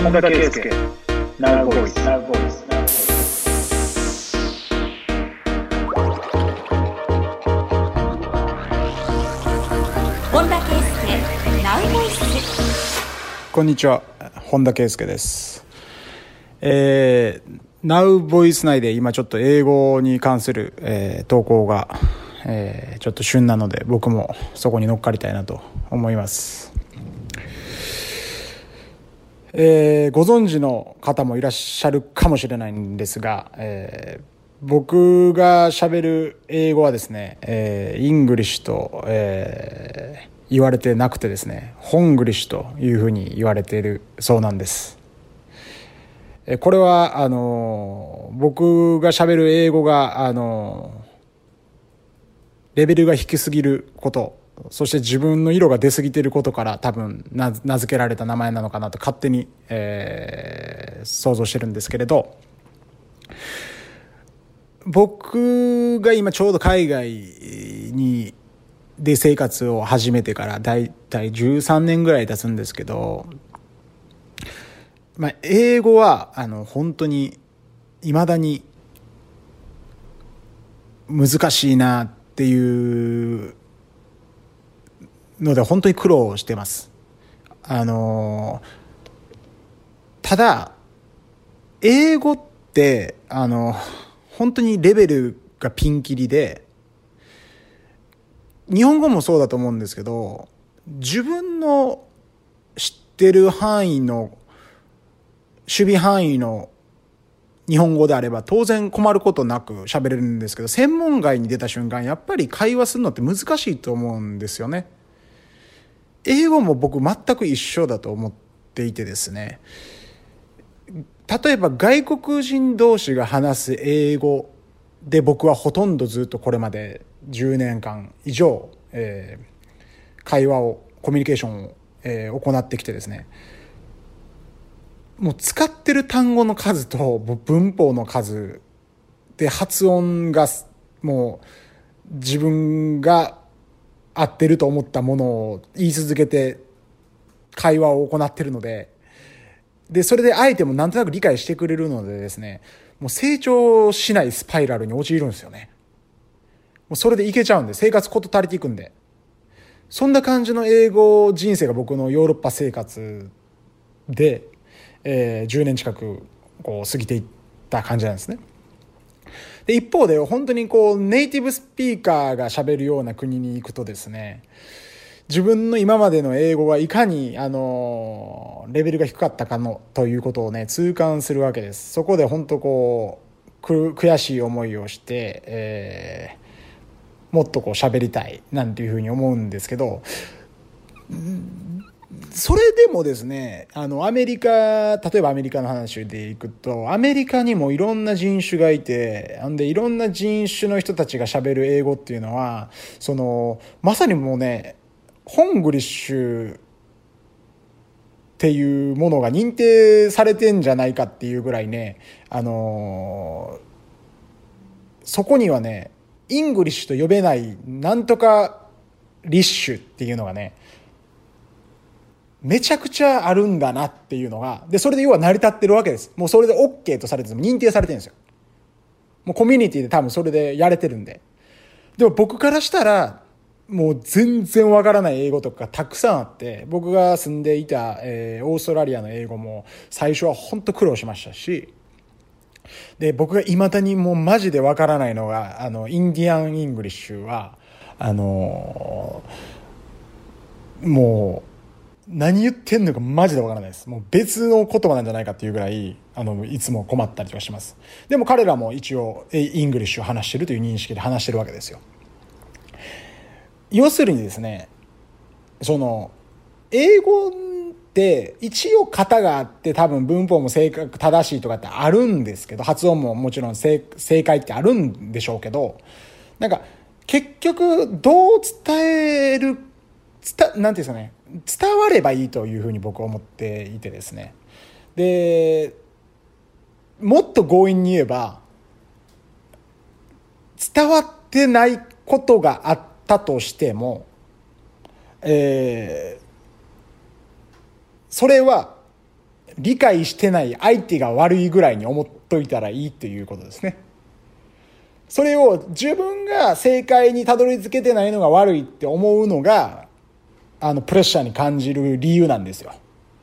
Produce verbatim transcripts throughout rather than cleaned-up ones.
本田圭佑 Now Voice Now Voice 本田圭佑 Now Voice。 こんにちは、本田圭佑です。えー、Now Voice 内で今ちょっと英語に関する、えー、投稿が、えー、ちょっと旬なので、僕もそこに乗っかりたいなと思います。えー、ご存知の方もいらっしゃるかもしれないんですが、えー、僕が喋る英語はですね、えー、イングリッシュと、えー、言われてなくてですね、ホングリッシュというふうに言われているそうなんです。えー、これはあのー、僕が喋る英語があのー、レベルが低すぎること、そして自分の色が出過ぎていることから多分名付けられた名前なのかなと勝手に、えー、想像してるんですけれど、僕が今ちょうど海外にで生活を始めてからだいたいじゅうさんねんぐらい経つんですけど、まあ、英語はあの本当に未だに難しいなっていうので本当に苦労してます。あのただ英語ってあの本当にレベルがピンキリで、日本語もそうだと思うんですけど、自分の知ってる範囲の守備範囲の日本語であれば当然困ることなく喋れるんですけど、専門外に出た瞬間やっぱり会話するのって難しいと思うんですよね。英語も僕全く一緒だと思っていてですね、例えば外国人同士が話す英語で僕はほとんどずっとこれまでじゅうねんかん以上、えー、会話をコミュニケーションを、えー、行ってきてですね、もう使ってる単語の数と文法の数で発音がもう自分が合ってると思ったものを言い続けて会話を行っているので、でそれで相手もなんとなく理解してくれるのでですね、もう成長しないスパイラルに陥るんですよね。もうそれでいけちゃうんで、生活こと足りていくんで、そんな感じの英語人生が僕のヨーロッパ生活で、えー、じゅうねん近くこう過ぎていった感じなんですね。で一方で本当にこうネイティブスピーカーが喋るような国に行くとですね、自分の今までの英語がいかにあのレベルが低かったかのということをね痛感するわけです。そこで本当こう悔しい思いをして、えー、もっとこう喋りたいなんていうふうに思うんですけど、それでもですね、あのアメリカ、例えばアメリカの話でいくと、アメリカにもいろんな人種がいて、んでいろんな人種の人たちが喋る英語っていうのは、そのまさにもうね、ホングリッシュっていうものが認定されてんじゃないかっていうぐらいね、あのー、そこにはね、イングリッシュと呼べないなんとかリッシュっていうのがね、めちゃくちゃあるんだなっていうのが、でそれで要は成り立ってるわけです。もうそれで OK とされて認定されてるんですよ。もうコミュニティで多分それでやれてるんで。でも僕からしたらもう全然わからない英語とかたくさんあって、僕が住んでいた、えー、オーストラリアの英語も最初は本当苦労しましたし、で僕が未だにもうマジでわからないのが、あのインディアン・イングリッシュはあのー、もう何言ってんのかマジでわからないです。もう別の言葉なんじゃないかっていうぐらい、あのいつも困ったりとかします。でも彼らも一応イングリッシュを話してるという認識で話してるわけですよ。要するにですね、その英語って一応型があって、多分文法も正確正しいとかってあるんですけど、発音ももちろん 正, 正解ってあるんでしょうけど、なんか結局どう伝える伝なんていうんですかね、伝わればいいというふうに僕は思っていてですね、でもっと強引に言えば、伝わってないことがあったとしても、えー、それは理解してない相手が悪いぐらいに思っといたらいいっていうことですね。それを自分が正解にたどり着けてないのが悪いって思うのが、あのプレッシャーに感じる理由なんですよ。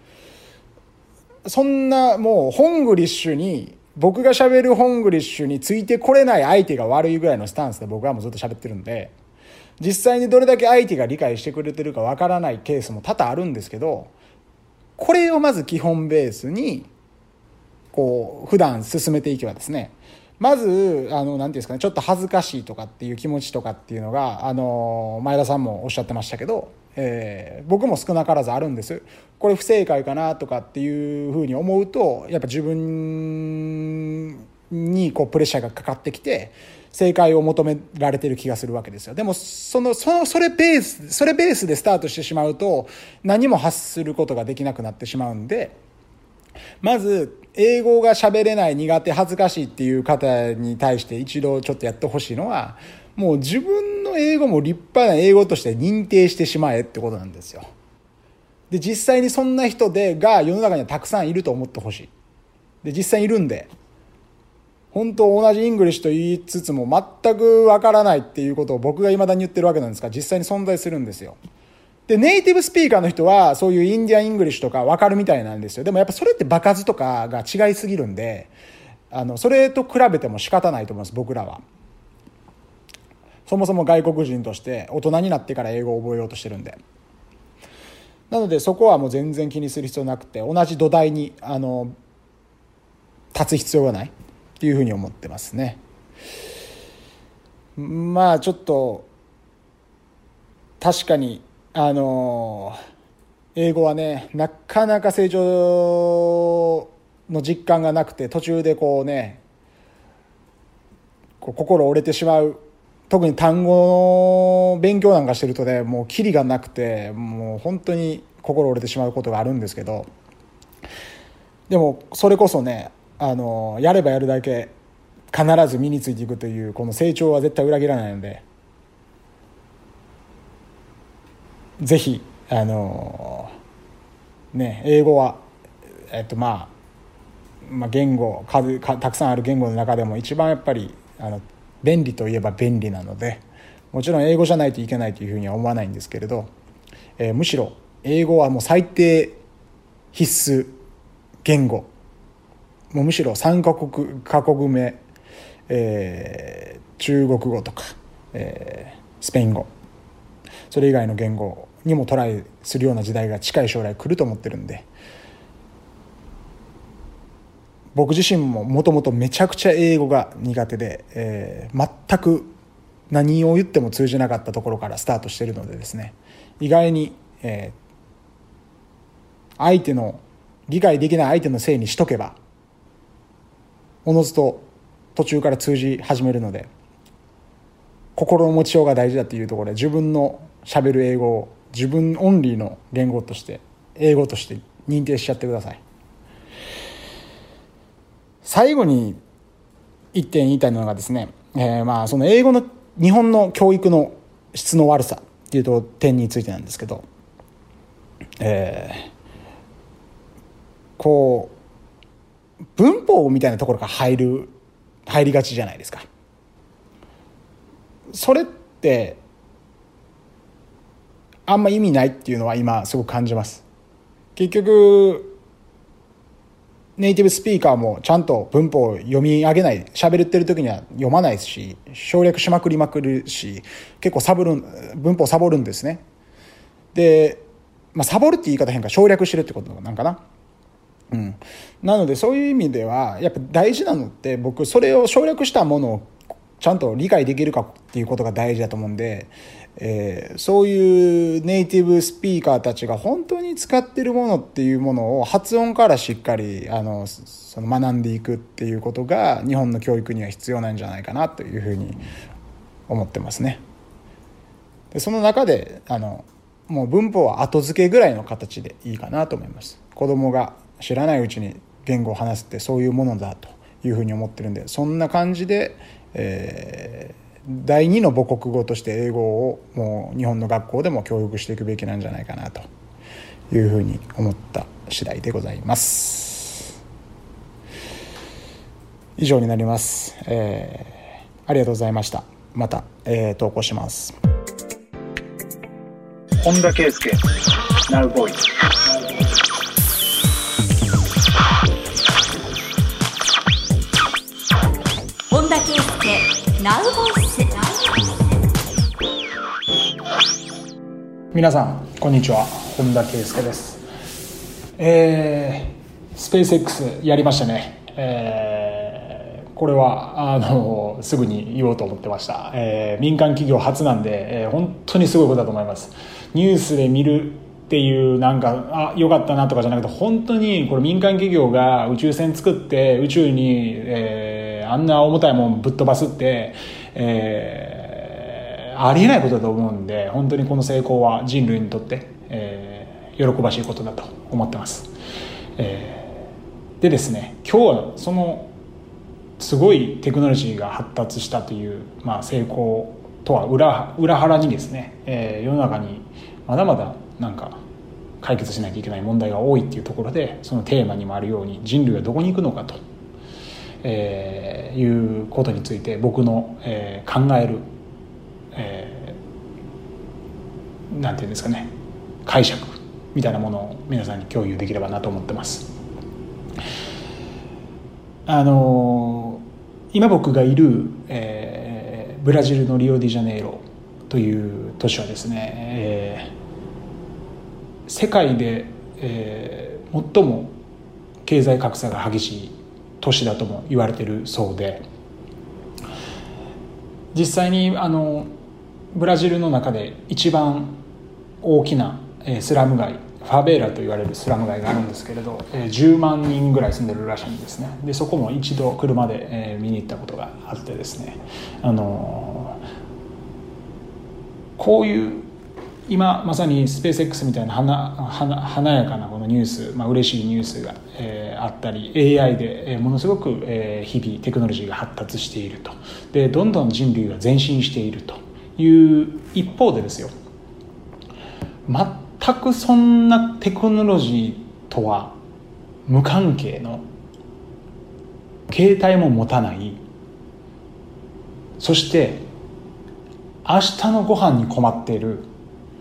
そんなもうホングリッシュに、僕が喋るホングリッシュについてこれない相手が悪いぐらいのスタンスで僕はもうずっと喋ってるんで、実際にどれだけ相手が理解してくれてるかわからないケースも多々あるんですけど、これをまず基本ベースにこう普段進めていけばですね、まずあのなんていうんですかね、ちょっと恥ずかしいとかっていう気持ちとかっていうのが、あの前田さんもおっしゃってましたけど、えー、僕も少なからずあるんです。これ不正解かなとかっていうふうに思うと、やっぱ自分にこうプレッシャーがかかってきて正解を求められてる気がするわけですよ。でもそのそのそれベースそれベースでスタートしてしまうと何も発することができなくなってしまうんで、まず英語が喋れない、苦手、恥ずかしいっていう方に対して一度ちょっとやってほしいのは、もう自分の英語も立派な英語として認定してしまえってことなんですよ。で、実際にそんな人でが世の中にはたくさんいると思ってほしい。で、実際にいるんで、本当同じイングリッシュと言いつつも全くわからないっていうことを僕が未だに言ってるわけなんですが、実際に存在するんですよ。で、ネイティブスピーカーの人はそういうインディアンイングリッシュとかわかるみたいなんですよ。でもやっぱそれって場数とかが違いすぎるんで、あのそれと比べても仕方ないと思います。僕らはそもそも外国人として大人になってから英語を覚えようとしてるんで、なのでそこはもう全然気にする必要なくて、同じ土台にあの立つ必要がないっていうふうに思ってますね。まあちょっと確かにあの英語はね、なかなか成長の実感がなくて、途中でこうねこう心折れてしまう。特に単語の勉強なんかしてるとね、もうキリがなくて、もう本当に心折れてしまうことがあるんですけど、でもそれこそね、あのやればやるだけ必ず身についていくというこの成長は絶対裏切らないので、ぜひあのね英語はえっとまあまあ言語数かたくさんある言語の中でも一番やっぱりあの便利といえば便利なので、もちろん英語じゃないといけないというふうには思わないんですけれど、えー、むしろ英語はもう最低必須言語、もうむしろさんカ国カ国目、えー、中国語とか、えー、スペイン語、それ以外の言語にもトライするような時代が近い将来来ると思ってるんで、僕自身ももともとめちゃくちゃ英語が苦手で、えー、全く何を言っても通じなかったところからスタートしているのでですね、意外に、えー、相手の理解できない相手のせいにしとけばおのずと途中から通じ始めるので、心の持ちようが大事だというところで、自分の喋る英語を自分オンリーの言語として英語として認定しちゃってください。最後に一点言いたいのがですね、えー、まあその英語の日本の教育の質の悪さっていう点についてなんですけど、えー、こう文法みたいなところが入る入りがちじゃないですか。それってあんま意味ないっていうのは今すごく感じます。結局ネイティブスピーカーもちゃんと文法を読み上げない、喋ってる時には読まないし、省略しまくりまくるし、結構サボる文法サボるんですね。で、まあ、サボるって言い方変か、省略してるってことなんかな。うん。なのでそういう意味ではやっぱ大事なのって、僕それを省略したものをちゃんと理解できるかっていうことが大事だと思うんで、えー、そういうネイティブスピーカーたちが本当に使ってるものっていうものを発音からしっかりあのその学んでいくっていうことが日本の教育には必要なんじゃないかなというふうに思ってますね。でその中であのもう文法は後付けぐらいの形でいいかなと思います。子供が知らないうちに言語を話すってそういうものだというふうに思ってるんで、そんな感じで、えー第二の母国語として英語をもう日本の学校でも教育していくべきなんじゃないかなというふうに思った次第でございます。 以上になります。えー、ありがとうございました。また、えー、投稿します。 本田圭佑 Now Voice。 本田圭佑 Now Voice。 皆さんこんにちは、本田圭佑です。えー、スペース X やりましたね。えー、これはあのすぐに言おうと思ってました。えー、民間企業初なんで、えー、本当にすごいことだと思います。ニュースで見るっていうなんかあ良かったなとかじゃなくて、本当にこれ民間企業が宇宙船作って宇宙に、えー、あんな重たいもんぶっ飛ばすって、えーありえないことだと思うんで、本当にこの成功は人類にとって、えー、喜ばしいことだと思ってます。えー、でですね、今日はそのすごいテクノロジーが発達したという、まあ、成功とは 裏, 裏腹にですね、えー、世の中にまだまだなんか解決しなきゃいけない問題が多いっていうところで、そのテーマにもあるように人類はどこに行くのかと、えー、いうことについて僕の、えー、考えるえー、なんていうんですかね、解釈みたいなものを皆さんに共有できればなと思ってます。あのー、今僕がいる、えー、ブラジルのリオデジャネイロという都市はですね、えー、世界で、えー、最も経済格差が激しい都市だとも言われているそうで、実際にあのブラジルの中で一番大きなスラム街、ファベーラと言われるスラム街があるんですけれど、じゅうまんにんぐらい住んでるらしいんですね。でそこも一度車で見に行ったことがあってですね、あのこういう今まさにスペース X みたいな華やかなこのニュース、まあ嬉しいニュースが、えー、あったり エーアイ でものすごく、えー、日々テクノロジーが発達していると、でどんどん人類が前進しているという一方でですよ、全くそんなテクノロジーとは無関係の、携帯も持たない、そして明日のご飯に困っている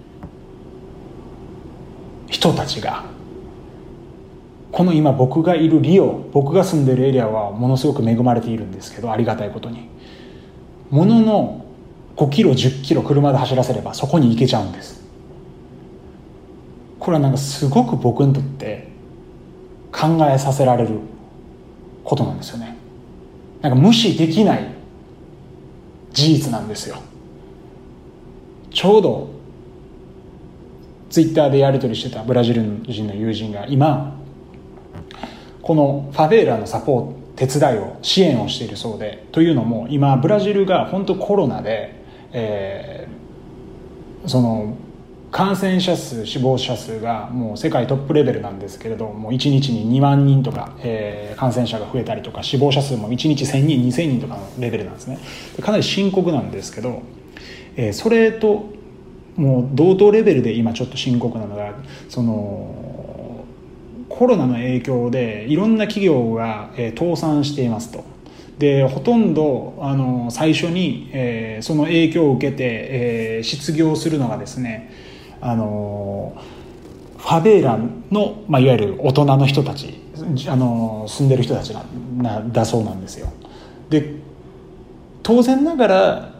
人たちが、この今僕がいるリオ、僕が住んでいるエリアはものすごく恵まれているんですけど、ありがたいことにもののごキロじゅっキロ車で走らせればそこに行けちゃうんです。これはなんかすごく僕にとって考えさせられることなんですよね。なんか無視できない事実なんですよ。ちょうどツイッターでやり取りしてたブラジル人の友人が今このファベーラのサポート手伝いを支援をしているそうで、というのも今ブラジルが本当コロナで、えー、その感染者数死亡者数がもう世界トップレベルなんですけれども、いちにちににまんにんとか、えー、感染者が増えたりとか、死亡者数もいちにちせんにんにせんにんとかのレベルなんですね。かなり深刻なんですけど、えー、それともう同等レベルで今ちょっと深刻なのが、そのコロナの影響でいろんな企業が、えー、倒産していますと。でほとんどあの最初に、えー、その影響を受けて、えー、失業するのがですね、あのファベーラの、まあ、いわゆる大人の人たち、あの住んでる人たちなだそうなんですよ。で当然ながら、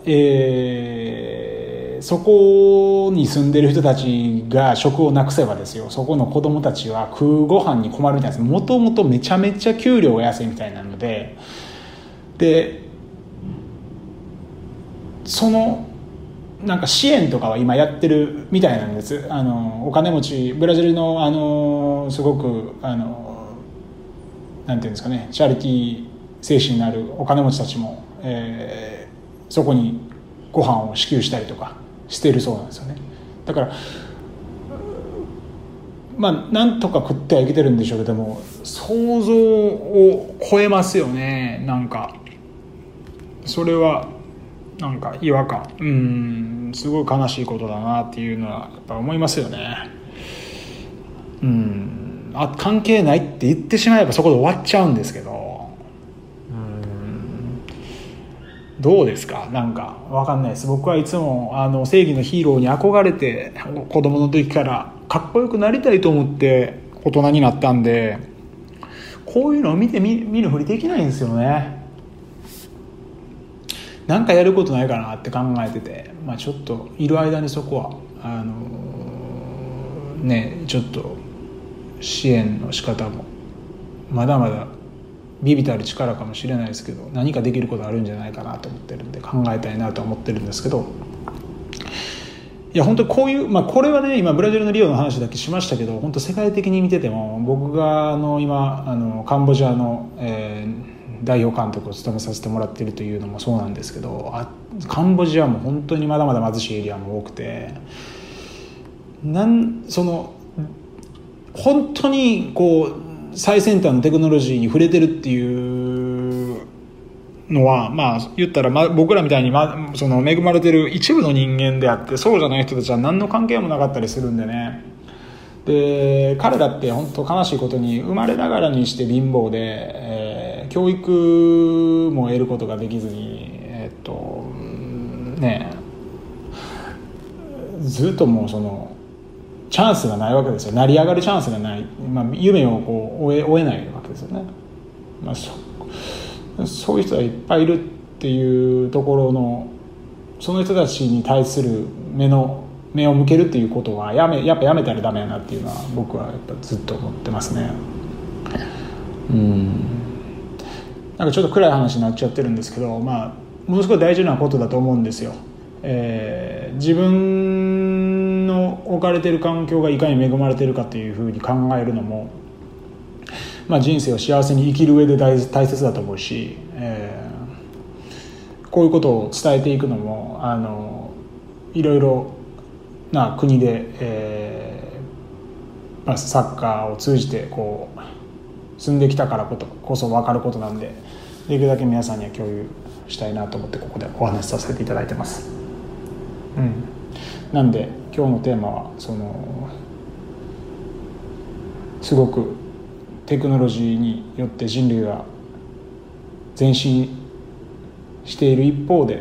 えー、そこに住んでる人たちが職をなくせばですよ、そこの子供たちは食うご飯に困るみたいです。もともとめちゃめちゃ給料が安いみたいなので、でそのなんか支援とかは今やってるみたいなんです。あのお金持ち、ブラジルのあのすごくあのなんていうんですかね、チャリティー精神のあるお金持ちたちも、えー、そこにご飯を支給したりとかしているそうなんですよね。だからまあなんとか食ってはいけてるんでしょうけども、想像を超えますよね。なんかそれはなんか違和感、うーんすごい悲しいことだなっていうのはやっぱ思いますよね。うんあ関係ないって言ってしまえばそこで終わっちゃうんですけど、うどうですか？なんかわかんないです。僕はいつもあの正義のヒーローに憧れて子供の時からかっこよくなりたいと思って大人になったんで、こういうのを見て 見, 見るふりできないんですよね。なんかやることないかなって考えてて、まあ、ちょっといる間にそこはあのねちょっと支援の仕方もまだまだ微々たる力かもしれないですけど、何かできることあるんじゃないかなと思ってるんで考えたいなと思ってるんですけど、いや本当にこういう、まあ、これはね今ブラジルのリオの話だけしましたけど、本当世界的に見てても僕があの今あのカンボジアの、えー代表監督を務めさせてもらっているというのもそうなんですけど、あカンボジアも本当にまだまだ貧しいエリアも多くて、なんその本当にこう最先端のテクノロジーに触れてるっていうのは、まあ言ったら、ま、僕らみたいに、ま、その恵まれてる一部の人間であって、そうじゃない人たちは何の関係もなかったりするんでね。で彼らって本当悲しいことに生まれながらにして貧乏で、えー、教育も得ることができずに、えーっとね、ずっともうそのチャンスがないわけですよ。成り上がるチャンスがない、まあ、夢をこう追え、追えないわけですよね。まあ、そ, そういう人がいっぱいいるっていうところの、その人たちに対する目の目を向けるっていうことはやめやっぱやめたらダメやなっていうのは僕はやっぱずっと思ってますね。うんなんかちょっと暗い話になっちゃってるんですけど、まあものすごい大事なことだと思うんですよ。えー、自分の置かれている環境がいかに恵まれているかというふうに考えるのも、まあ、人生を幸せに生きる上で 大, 大切だと思うし、えー、こういうことを伝えていくのもあのいろいろな国で、えーまあ、サッカーを通じてこう住んできたからこ そ, こそ分かることなんで、できるだけ皆さんには共有したいなと思ってここでお話しさせていただいてます。うん、なんで今日のテーマはそのすごくテクノロジーによって人類が前進している一方で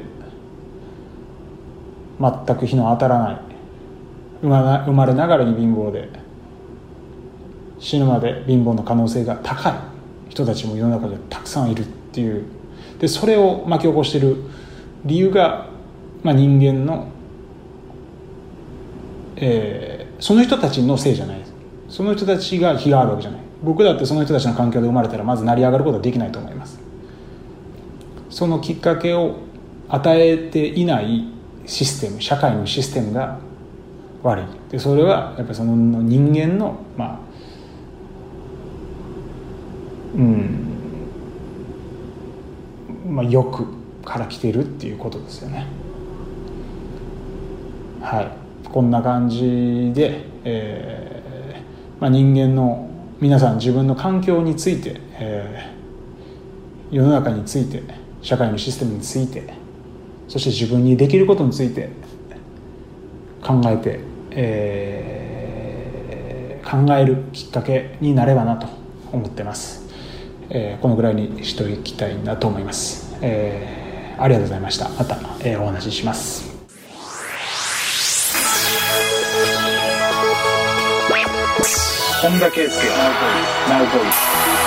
全く日の当たらない生まれながらに貧乏で死ぬまで貧乏の可能性が高い人たちも世の中でたくさんいるっていう、でそれを巻き起こしている理由が、まあ、人間の、えー、その人たちのせいじゃないです。その人たちが非があるわけじゃない。僕だってその人たちの環境で生まれたらまず成り上がることはできないと思います。そのきっかけを与えていないシステム、社会のシステムが悪い。でそれはやっぱりその人間のまあうんまあ欲から来てるっていうことですよね。はい、こんな感じで、えーまあ、人間の皆さん自分の環境について、えー、世の中について、社会のシステムについて、そして自分にできることについて考えて、えー、考えるきっかけになればなと思ってます。えー、このぐらいにしていきたいなと思います。えー、ありがとうございました。また、えー、お話しします。 本田圭佑ナウボイス。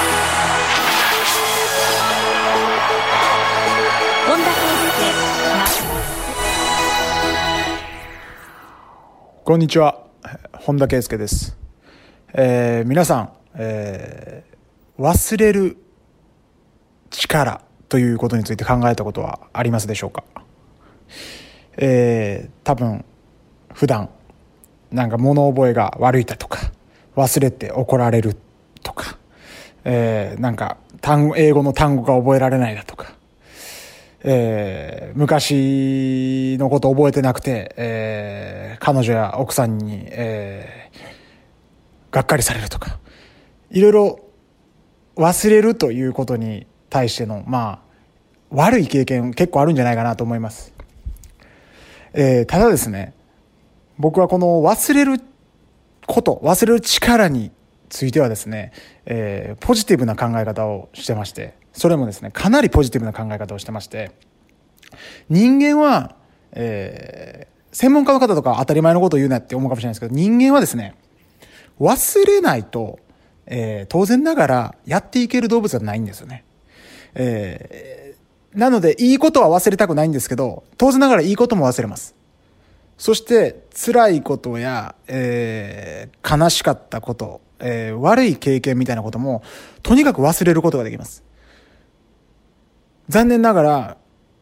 本田圭佑こんにちは、本田圭佑です。えー、皆さん、えー、忘れる力ということについて考えたことはありますでしょうか。えー、多分普段なんか物覚えが悪いだとか、忘れて怒られるとか、えー、なんか単語英語の単語が覚えられないだとか、えー、昔のこと覚えてなくて、えー、彼女や奥さんに、えー、がっかりされるとか、いろいろ忘れるということに対してのまあ悪い経験結構あるんじゃないかなと思います。えー、ただですね、僕はこの忘れること忘れる力についてはですね、えー、ポジティブな考え方をしてまして、それもですねかなりポジティブな考え方をしてまして、 人間は、えー、専門家の方とか当たり前のことを言うなって思うかもしれないですけど、人間はですね、忘れないと、えー、当然ながらやっていける動物はないんですよね。えー、なので、いいことは忘れたくないんですけど、当然ながらいいことも忘れます。そして、辛いことや、えー、悲しかったこと、えー、悪い経験みたいなことも、とにかく忘れることができます。残念ながら、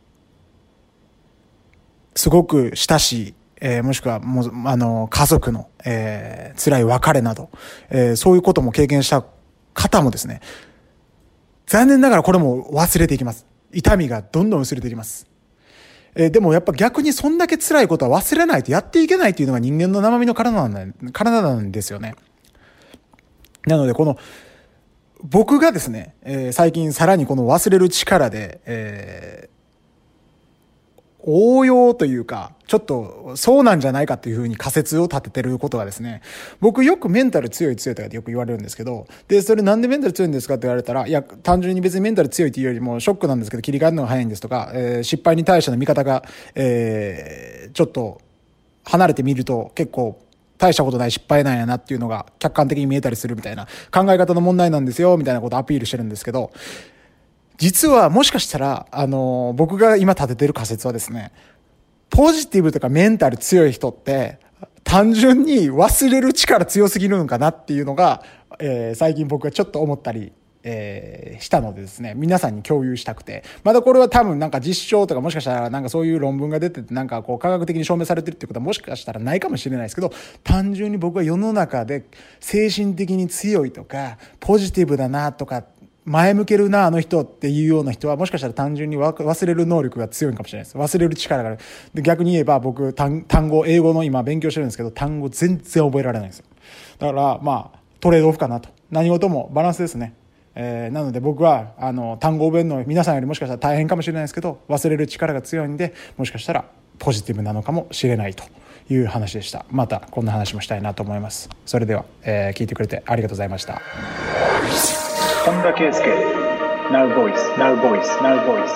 すごく親しい、えー、もしくはもう、あの、家族の、えー、辛い別れなど、えー、そういうことも経験した方もですね、残念ながらこれも忘れていきます。痛みがどんどん薄れていきます。えー、でもやっぱ逆にそんだけ辛いことは忘れないとやっていけないっていうのが人間の生身の体なんだ、体なんですよね。なのでこの、僕がですね、えー、最近さらにこの忘れる力で、えー応用というか、ちょっとそうなんじゃないかっていうふうに仮説を立ててることはですね、僕よくメンタル強い強いとかってよく言われるんですけど、で、それなんでメンタル強いんですかって言われたら、いや、単純に別にメンタル強いっていうよりもショックなんですけど切り替えるのが早いんですとか、えー、失敗に対しての見方が、えー、ちょっと離れてみると結構大したことない失敗なんやなっていうのが客観的に見えたりするみたいな考え方の問題なんですよ、みたいなことをアピールしてるんですけど、実はもしかしたら、あのー、僕が今立ててる仮説はですね、ポジティブとかメンタル強い人って、単純に忘れる力強すぎるのかなっていうのが、えー、最近僕はちょっと思ったり、えー、したのでですね、皆さんに共有したくて、まだこれは多分なんか実証とかもしかしたらなんかそういう論文が出ててなんかこう科学的に証明されてるっていうことはもしかしたらないかもしれないですけど、単純に僕は世の中で精神的に強いとか、ポジティブだなとか、前向けるなあの人っていうような人はもしかしたら単純に忘れる能力が強いかもしれないです。忘れる力がある。で、逆に言えば僕単語、英語の今勉強してるんですけど、単語全然覚えられないんですよ。だからまあトレードオフかなと。何事もバランスですね。えー、なので僕はあの単語を覚えるの皆さんよりもしかしたら大変かもしれないですけど、忘れる力が強いんで、もしかしたらポジティブなのかもしれないという話でした。またこんな話もしたいなと思います。それでは、えー、聞いてくれてありがとうございました。 本田圭佑 Now Voice Now Voice Now Voice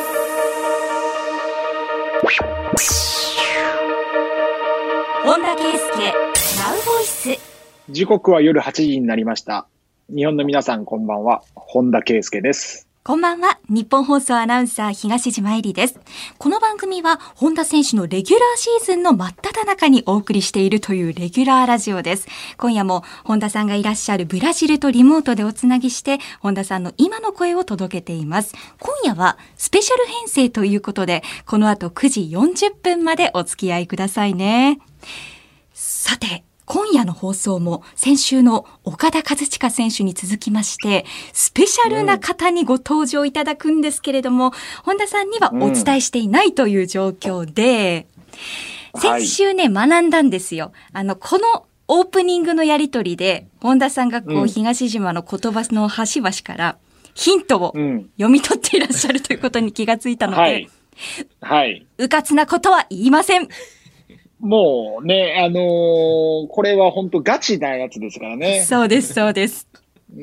本田圭佑 Now Voice。 時刻は夜はちじになりました。日本の皆さんこんばんは、本田圭佑です。 こんばんは、日本放送アナウンサー東島えりです。この番組は本田選手のレギュラーシーズンの真っ只中にお送りしているというレギュラーラジオです。今夜も本田さんがいらっしゃるブラジルとリモートでおつなぎして、本田さんの今の声を届けています。今夜はスペシャル編成ということで、この後くじよんじゅっぷんまでお付き合いくださいね。さて、今夜の放送も先週の岡田和親選手に続きまして、スペシャルな方にご登場いただくんですけれども、うん、本田さんにはお伝えしていないという状況で、うん、先週ね、はい、学んだんですよ。あの、このオープニングのやりとりで、本田さんがこう、うん、東島の言葉の端々からヒントを読み取っていらっしゃるということに気がついたので、はい。はい。うかつなことは言いません。 もうね、あのー、これは本当ガチなやつですからね。 そうです、そうです。 うん。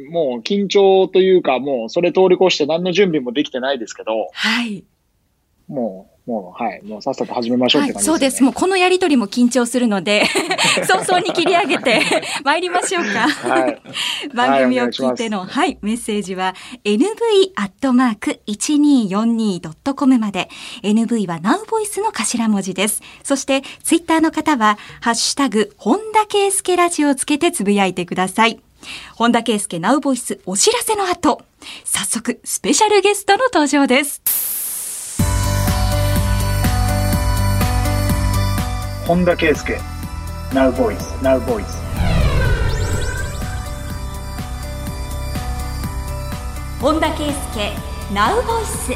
もう緊張というか、もうそれ通り越して何の準備もできてないですけど。 はい。 もう、もう、はい。もうさっさと始めましょうって感じですね。 はい、そうです。もうこのやりとりも緊張するので、早々に切り上げて参りましょうか。はい。番組を聞いての、はい、はい、メッセージは エヌブイ アットマーク いちにーよんにー ドットコム まで。エヌブイ は Now Voice の頭文字です。そして、ツイッターの方は、ハッシュタグ、本田圭佑ラジオをつけてつぶやいてください。本田圭佑 Now Voice お知らせの後、早速、スペシャルゲストの登場です。 本田圭佑 Now Voice Now Voice。 本田圭佑 Now Voice。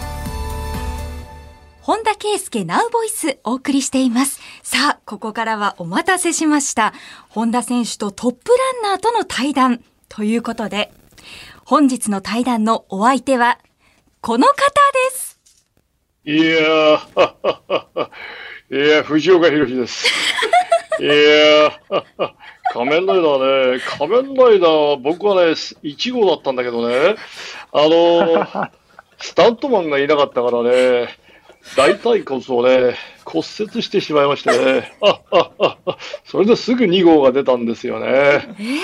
本田圭佑 Now Voice お送りしています。さあ、ここからはお待たせしました、本田選手とトップランナーとの対談ということで、本日の対談のお相手はこの方です。 いやーいや、藤岡弘です。いや仮面ライダーね、仮面ライダーは僕はね、いち号だったんだけどね、あの、 スタントマンがいなかったからね、大腿骨をね、骨折してしまいましてね。ああああそれですぐに号が出たんですよね。 えー、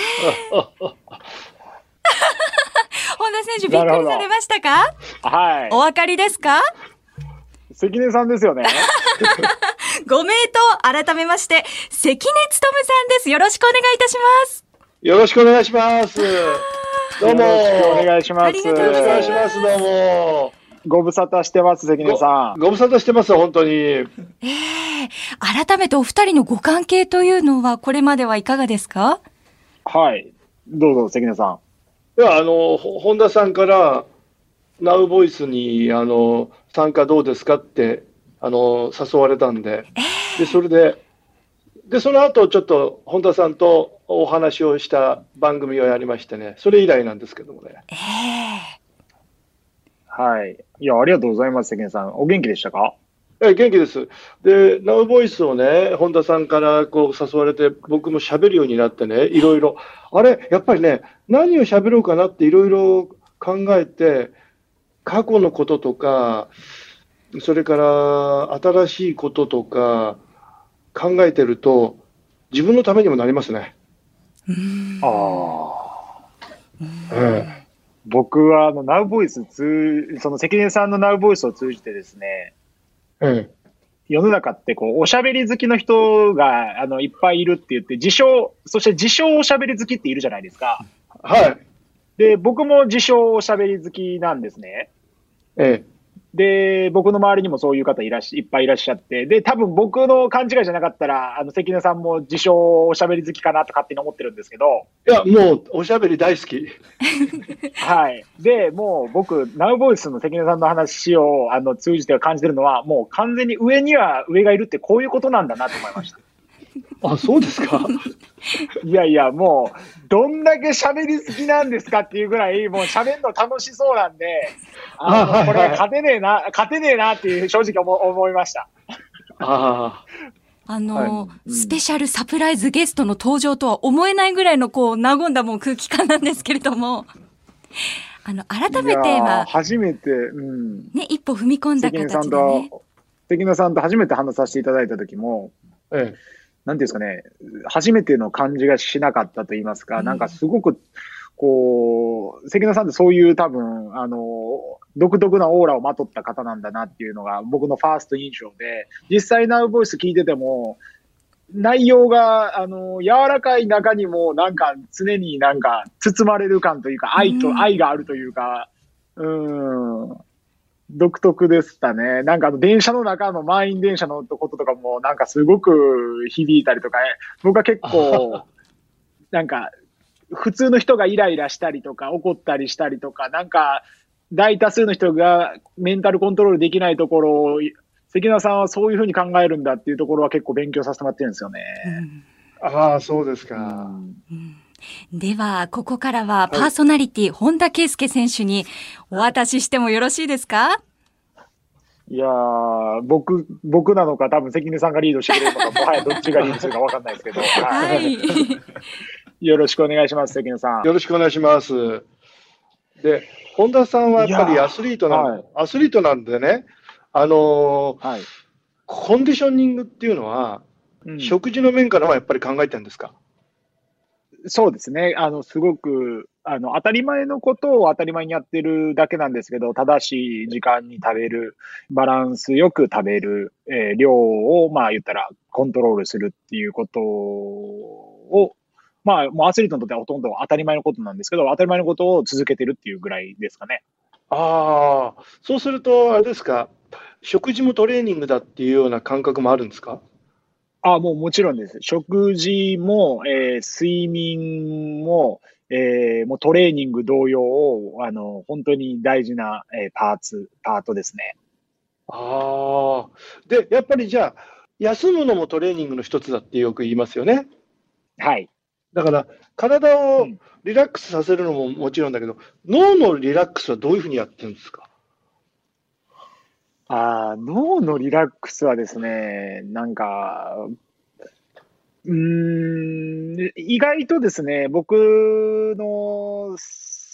本田選手びっくりされましたか？ はい。 お分かりですか？ 関根さんですよね。 ご名答、改めまして関根勤さんです。よろしくお願いいたします。 よろしくお願いします。どうも。 よろしくお願いします。 ありがとうございます。 お願いします。どうも。 ご無沙汰してます、関根さん。 ご無沙汰してます、本当に。 えー、改めてお二人のご関係というのはこれまではいかがですか？ はい。どうぞ、関根さん。いや、あの、本田さんから、ナウボイスに、あの、参加どうですかって、あの、誘われたんで、えー、で、それで、で、その後、ちょっと、本田さんとお話をした番組をやりましてね、それ以来なんですけどもね。えーはい。いや、ありがとうございます、関根さん。お元気でしたか？ え、元気です。で、ナウボイスをね、本田さんからこう誘われて、僕も喋るようになってね、いろいろ、あれ、やっぱりね、何を喋ろうかなっていろいろ考えて、過去のこととか、それから新しいこととか考えてると、自分のためにもなりますね。 ああ。ええ僕はあのナウボイス通、その関根さんのナウボイスを通じてですね、うん、世の中ってこうおしゃべり好きの人があのいっぱいいるって言って、自称、そして自称おしゃべり好きっているじゃないですか。 はい。 で、僕も自称おしゃべり好きなんですね。ええ。で、僕の周りにもそういう方いらっし、いっぱいいらっしゃって、で、多分僕の勘違いじゃなかったら、あの、関根さんも自称おしゃべり好きかなと勝手に思ってるんですけど。 いや、もう、おしゃべり大好き。 はい。で、もう僕、ナウボイスの関根さんの話を、あの、通じて感じてるのは、もう完全に上には上がいるってこういうことなんだなと思いました。 あ、そうですか。 いやいや、もう、どんだけ喋り好きなんですかっていうぐらい、もう喋るの楽しそうなんで、あの、あこれ勝てねえな、勝てねえなっていう正直思思いました。 ああの、はい、スペシャルサプライズゲストの登場とは思えないぐらいのこう、和んだもう空気感なんですけれども、あの、改めて、まあ、 初めて、うん。 ね、一歩踏み込んだ形で、ね。関根さんと、 関根さんと初めて話させていただいた時も、ええ。なんていうんですかね、初めての感じがしなかったと言いますか、うん、なんかすごく、こう、関根さんってそういう多分、あの、独特なオーラをまとった方なんだなっていうのが僕のファースト印象で、実際ナウボイス聞いてても、内容が、あの、柔らかい中にもなんか常になんか包まれる感というか、愛と、うん、愛があるというか、うん。独特でしたね。なんかあの電車の中の満員電車のこととかもなんかすごく響いたりとか、僕は結構、なんか普通の人がイライラしたりとか怒ったりしたりとか、なんか大多数の人がメンタルコントロールできないところを、関根さんはそういうふうに考えるんだっていうところは結構勉強させてもらってるんですよね。 うん、ああ、そうですか。うんうんでは、ここからはパーソナリティ、はい、本田圭佑選手にお渡ししてもよろしいですか？ いやー、僕、僕なのか多分関根さんがリードしてくれるのか、もはやどっちがリードするか分かんないですけど。はい。よろしくお願いします、関根さん。 よろしくお願いします。で、本田さんはやっぱりアスリートなん、はい、アスリートなんでね、あのーはい、コンディショニングっていうのは、うん、食事の面からはやっぱり考えてるんですか？ そうですね。あの、すごく、あの、当たり前のことを当たり前にやってるだけなんですけど、正しい時間に食べる、バランスよく食べる、えー、量を、まあ言ったら、コントロールするっていうことを、まあ、もうアスリートにとってはほとんど当たり前のことなんですけど、当たり前のことを続けてるっていうぐらいですかね。 ああ、そうすると、あれですか、食事もトレーニングだっていうような感覚もあるんですか？ あ、もうもちろんです。食事も、えー、睡眠も、えー、もうトレーニング同様を、あの、本当に大事な、えー、パーツ、パートですね。 ああ。で、やっぱりじゃあ、休むのもトレーニングの一つだってよく言いますよね。 はい。 だから、体をリラックスさせるのももちろんだけど、うん、脳のリラックスはどういうふうにやってるんですか？ あ脳のリラックスはですね、なんか、うーん、意外とですね、僕の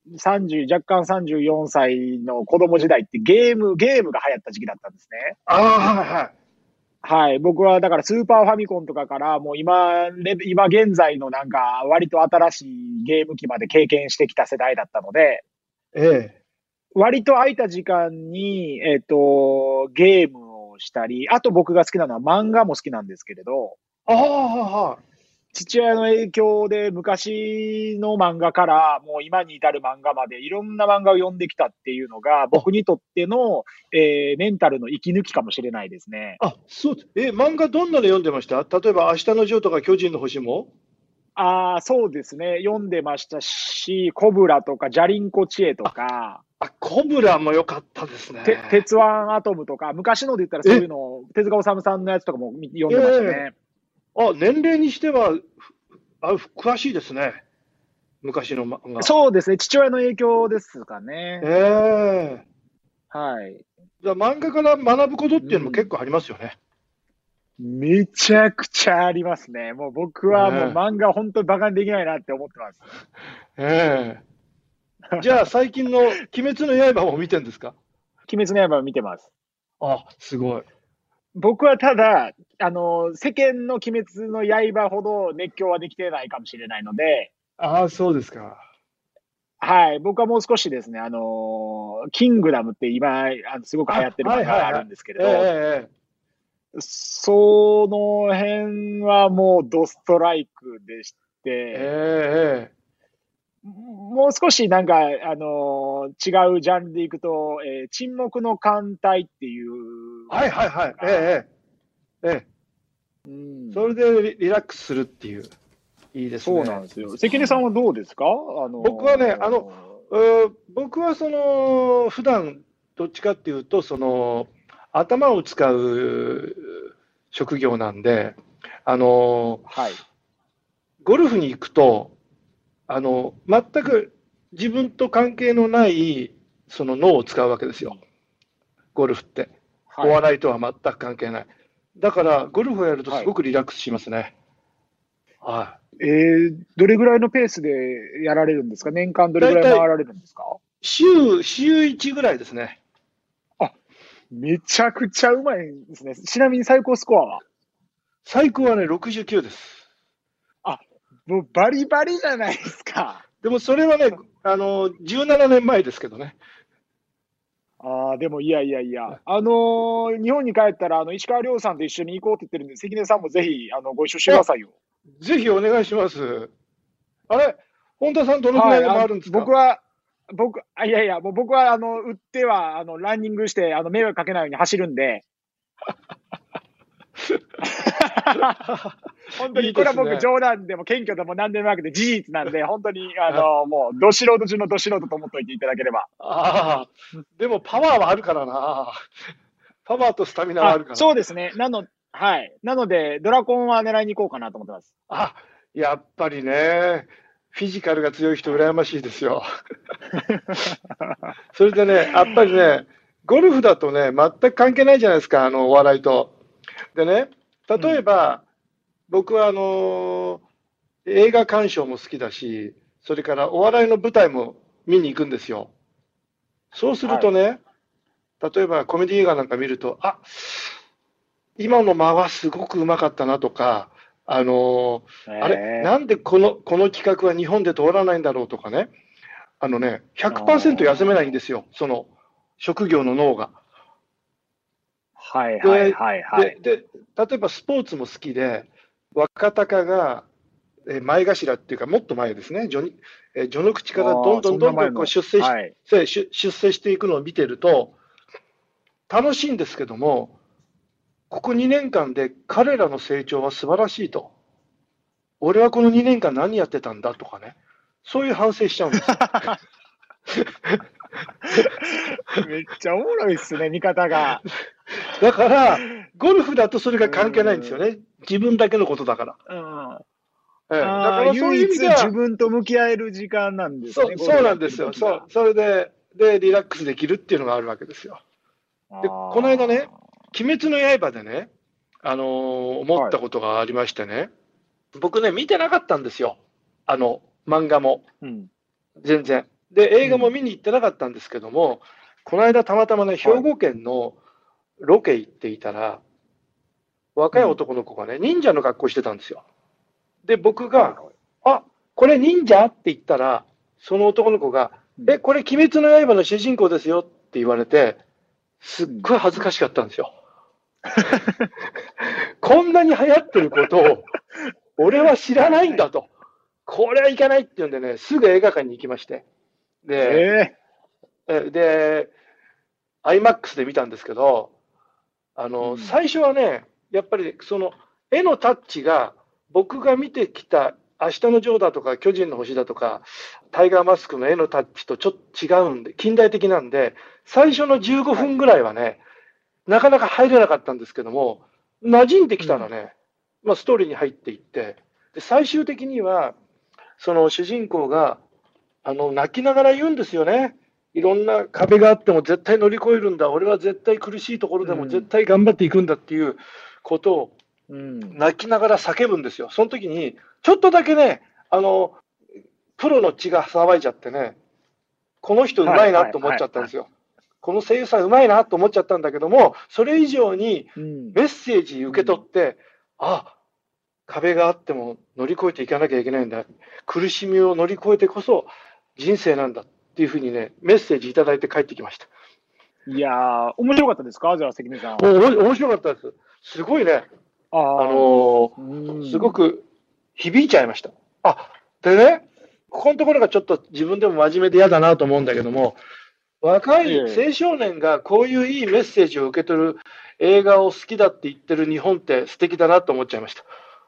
さんじゅう、若干さんじゅうよんさいの子供時代ってゲーム、ゲームが流行った時期だったんですね。 ああ、はいはい。 はい。僕はだからスーパーファミコンとかからもう今、今現在のなんか割と新しいゲーム機まで経験してきた世代だったので、 ええ。 割と空いた時間に、えっと、ゲームをしたり、あと僕が好きなのは漫画も好きなんですけれど、 ああ、は父親の影響で昔の漫画からもう今に至る漫画までいろんな漫画を読んできたっていうのが僕にとっての、えーメンタルの息抜きかもしれないですね。 あ、そうです。え、漫画どんなの読んでました？例えば、明日のジョーとか巨人の星も？ ああ、そうですね。読んでましたし、コブラとか、ジャリンコチエとか、 あ、コブラも良かったですね。 て鉄腕アトムとか、昔ので言ったらそういうのを、手塚治虫さんのやつとかもみ読んでましたね。 あ、年齢にしては、ふあ、詳しいですね。昔の漫画。 そうですね。父親の影響ですかね。 ええはい。 じゃあ漫画から学ぶことっていうのも結構ありますよね。 めちゃくちゃありますね。もう僕はもう漫画本当にバカにできないなって思ってます。 ええじゃあ最近の鬼滅の刃も見てるんですか？ 鬼滅の刃を見てます。 あ、すごい。 僕はただ、あの、世間の鬼滅の刃ほど熱狂はできてないかもしれないので、 ああ、そうですか。 はい。僕はもう少しですね、あの、キングダムって今、あのすごく流行ってる漫画があるんですけれど、 はいはいはいええその辺はもうドストライクでして、 ええもう少しなんか、あのー違うジャンルでいくと、えー沈黙の艦隊っていう。 はいはいはい。ええええええうん、 それでリリラックスするっていう。いいですね。 そうなんですよ。関根さんはどうですか？あのー僕はね、あの、うー僕はその、普段どっちかっていうと、その、頭を使う職業なんで、あの、 はい。 ゴルフに行くと、あの、全く自分と関係のないその脳を使うわけですよ。ゴルフって。 はい、 お笑いとは全く関係ない。だから、ゴルフをやるとすごくリラックスしますね。はい。 えー、どれぐらいのペースでやられるんですか？年間どれぐらい回られるんですか？ 週、週いちぐらいですね。 あ、めちゃくちゃうまいんですね。ちなみに最高スコアは？ 最高はね、ろくじゅうきゅうです。 あ、もうバリバリじゃないですか。 でもそれはね、あの、じゅうななねんまえですけどね。 ああ、でもいやいやいや、あのー日本に帰ったら、あの、石川遼さんと一緒に行こうって言ってるんで、関根さんもぜひ、あの、ご一緒してくださいよ。 ぜひお願いします。あれ、本田さんどのくらいで回るんですか？ はい、僕は、僕、あいやいや、もう僕は、あの、売っては、あの、ランニングして、あの、迷惑かけないように走るんで。本当に、これは僕冗談でも謙虚でも何でもなくて事実なんで、本当に、あの、もう、ど素人中のど素人と思っておいていただければ。 ああ、でもパワーはあるからな。パワーとスタミナはあるから。 そうですね。なの、はい。なので、ドラゴンは狙いに行こうかなと思ってます。 あ、やっぱりね、フィジカルが強い人、羨ましいですよ。それでね、やっぱりね、ゴルフだとね、全く関係ないじゃないですか、あのお笑いと。でね、例えば、うん、僕はあの映画鑑賞も好きだし、それからお笑いの舞台も見に行くんですよ。そうするとね、はい、例えばコメディ映画なんか見ると、あ、今の間はすごくうまかったなとか、あのー、あれ、なんでこの、この企画は日本で通らないんだろうとかね、あのね、ひゃくパーセント 休めないんですよ、その職業の脳が。 はいはいはいはい。 で、でで例えばスポーツも好きで、若隆がえ前頭っていうか、もっと前ですね、序え序の口からどんどんどんどんこう出世し、はい、出世していくのを見てると、楽しいんですけども、ここにねんかんで彼らの成長は素晴らしいと。俺はこのにねんかん何やってたんだとかね。そういう反省しちゃうんですよ。 めっちゃおもろいっすね、見方が。 だから、ゴルフだとそれが関係ないんですよね。自分だけのことだから。 うんええ、だからそういう意味では自分と向き合える時間なんですね。 そう、そうなんですよ。そう。それで、で、リラックスできるっていうのがあるわけですよ。で、この間ね、鬼滅の刃でね、あのー、思ったことがありましてね、はい、僕ね、見てなかったんですよ。あの、漫画も。うん、全然。 で、映画も見に行ってなかったんですけども、うん、この間たまたまね、兵庫県のロケ行っていたら、若い男の子がね、忍者の格好してたんですよ。で、僕が、あ、これ忍者って言ったら、その男の子が、え、これ鬼滅の刃の主人公ですよって言われて、すっごい恥ずかしかったんですよ。こんなに流行ってることを、俺は知らないんだと。これはいけないっていうんでね、すぐ映画館に行きまして。で、えー、で、アイマックス で見たんですけど、あの、うん、最初はね、やっぱりその絵のタッチが、僕が見てきた明日のジョーだとか巨人の星だとかタイガーマスクの絵のタッチとちょっと違うんで、近代的なんで、最初のじゅうごふんぐらいはね、なかなか入れなかったんですけども、馴染んできたらね、うん、まあストーリーに入っていって、で最終的には、その主人公が、あの、泣きながら言うんですよね。いろんな壁があっても絶対乗り越えるんだ。俺は絶対苦しいところでも絶対頑張っていくんだっていうことを、うん、泣きながら叫ぶんですよ。その時に、ちょっとだけね、あの、プロの血が騒いじゃってね、この人うまいなと思っちゃったんですよ。はいはいはいはい、この声優さんうまいなと思っちゃったんだけども、それ以上にメッセージ受け取って、うん、あ、壁があっても乗り越えていかなきゃいけないんだ。苦しみを乗り越えてこそ人生なんだっていうふうにね、メッセージいただいて帰ってきました。 いやー、面白かったですか？じゃあ、関根さん。 お面白かったです。すごいね。あ、あのー、すごく響いちゃいました。あ、でね、ここのところがちょっと自分でも真面目で嫌だなと思うんだけども、若い青少年がこういういいメッセージを受け取る映画を好きだって言ってる日本って素敵だなと思っちゃいました。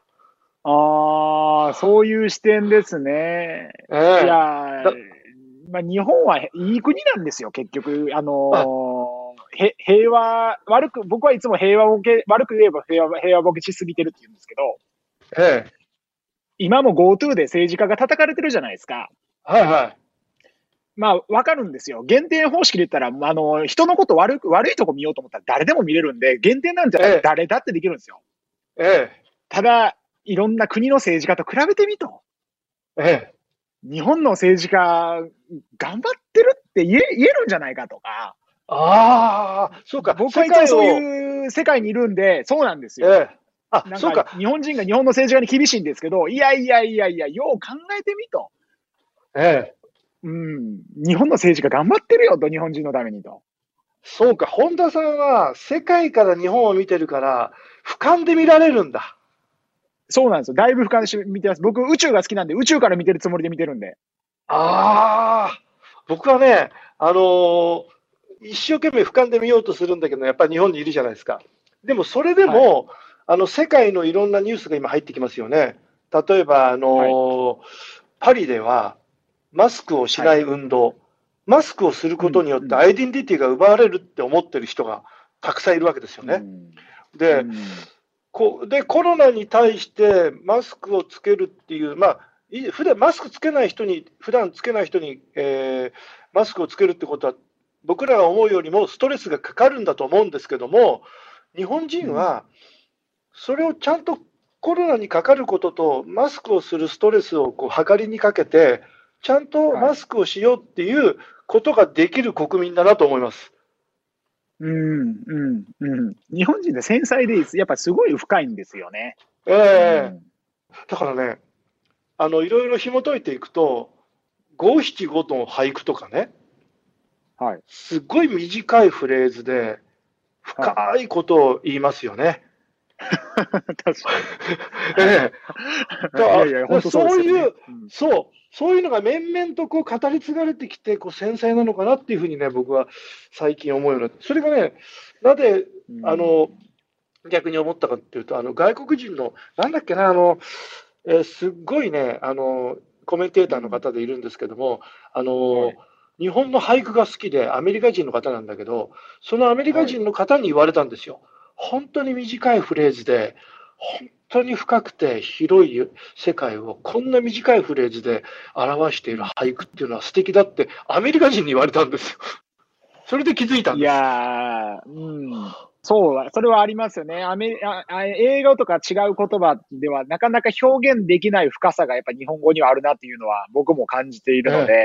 ああ、そういう視点ですね。えー、いや、まあ、日本はいい国なんですよ、結局。あのー、へ平和、悪く、僕はいつも平和ボケ、悪く言えば平和、平和ボケしすぎてるって言うんですけど、 ええ、 今も GoTo で政治家が叩かれてるじゃないですか。 はいはい。 まあ、わかるんですよ。減点方式で言ったら、あの、人のこと悪く、悪いとこ見ようと思ったら誰でも見れるんで、減点なんじゃない誰だってできるんですよ。 ええ。 ただ、いろんな国の政治家と比べてみと。 ええ。 日本の政治家、頑張ってるって言え、言えるんじゃないかとか。 ああ、そうか。 僕はいつもそういう世界にいるんで、そうなんですよ。 ええ。あ、そうか。 日本人が日本の政治家に厳しいんですけど、いやいやいやいや、よう考えてみと。 ええ。 うん。日本の政治家頑張ってるよと、日本人のためにと。 そうか。本田さんは世界から日本を見てるから、俯瞰で見られるんだ。 そうなんですよ。だいぶ俯瞰して見てます。僕、宇宙が好きなんで、宇宙から見てるつもりで見てるんで。 ああ、僕はね、あのー、一生懸命俯瞰で見ようとするんだけど、やっぱり日本にいるじゃないですか。でも、それでも、はい、あの、世界のいろんなニュースが今入ってきますよね。例えば、あのーはい、パリでは、マスクをしない運動、はい、マスクをすることによってアイデンティティが奪われるって思ってる人がたくさんいるわけですよね。うん、で、うんこで、コロナに対してマスクをつけるっていう、まあ、普段マスクつけない人に、普段つけない人に、えー、マスクをつけるってことは、僕らが思うよりもストレスがかかるんだと思うんですけども、日本人は、それをちゃんとコロナにかかることと、マスクをするストレスをこう測りにかけて、ちゃんとマスクをしようっていうことができる国民だなと思います。 うん、うん、うん。日本人で繊細でいいです。やっぱすごい深いんですよね。 ええーうん、だからね、あの、いろいろ紐解いていくと、五七五の俳句とかね、 はい。 すごい短いフレーズで、深いことを言いますよね。 確かに。 ええ。いやいや、本当そうですよね。そういう、うん、そう。そういうのが面々とこう語り継がれてきて、こう繊細なのかなっていうふうにね、僕は最近思うようになって、それがね、なぜ、あの、逆に思ったかっていうと、あの、外国人の、なんだっけな、あの、えー、すっごいね、あの、コメンテーターの方でいるんですけども、あの、はい、日本の俳句が好きで、アメリカ人の方なんだけど、そのアメリカ人の方に言われたんですよ。はい、本当に短いフレーズで、本当に深くて広い世界をこんな短いフレーズで表している俳句っていうのは素敵だってアメリカ人に言われたんですよ。それで気づいたんです。 いやー、うん、そう、それはありますよね。アメあ英語とか違う言葉ではなかなか表現できない深さがやっぱ日本語にはあるなっていうのは僕も感じているので、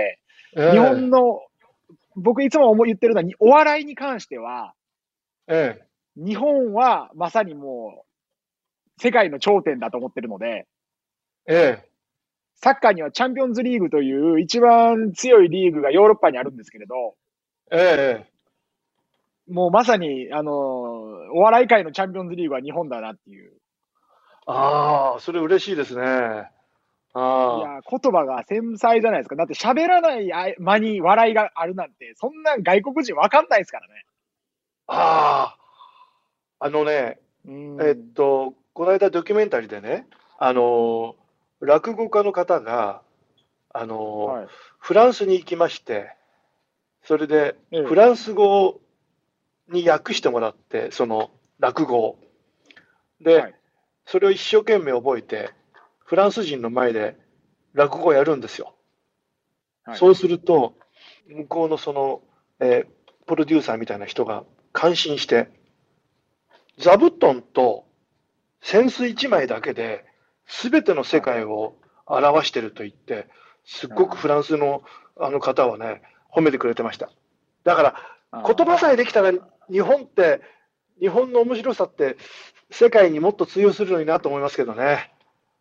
ええ、 日本の、僕いつも思い言ってるのは、お笑いに関しては、 ええ、 日本はまさにもう、世界の頂点だと思ってるので、 ええ、 サッカーにはチャンピオンズリーグという一番強いリーグがヨーロッパにあるんですけれど、 ええ、 もうまさに、あの、お笑い界のチャンピオンズリーグは日本だなっていう。 ああ、それ嬉しいですね。 いあや、言葉が繊細じゃないですか。だって喋らない間に笑いがあるなんて、そんな外国人わかんないですからね。 あ、ああ、あのね、 うんえっと、この間ドキュメンタリーでね、あの、落語家の方が、あの、 はい。 フランスに行きまして、それでええフランス語に訳してもらって、その落語を。で、 はい。 それを一生懸命覚えて、フランス人の前で落語をやるんですよ。 はい。 そうすると、向こうのその、えープロデューサーみたいな人が感心して、座布団と扇子一枚だけで、すべての世界を表してると言って、すっごくフランスのあの方はね、褒めてくれてました。だから、 あー言葉さえできたら、日本って、日本の面白さって、世界にもっと通用するのになと思いますけどね。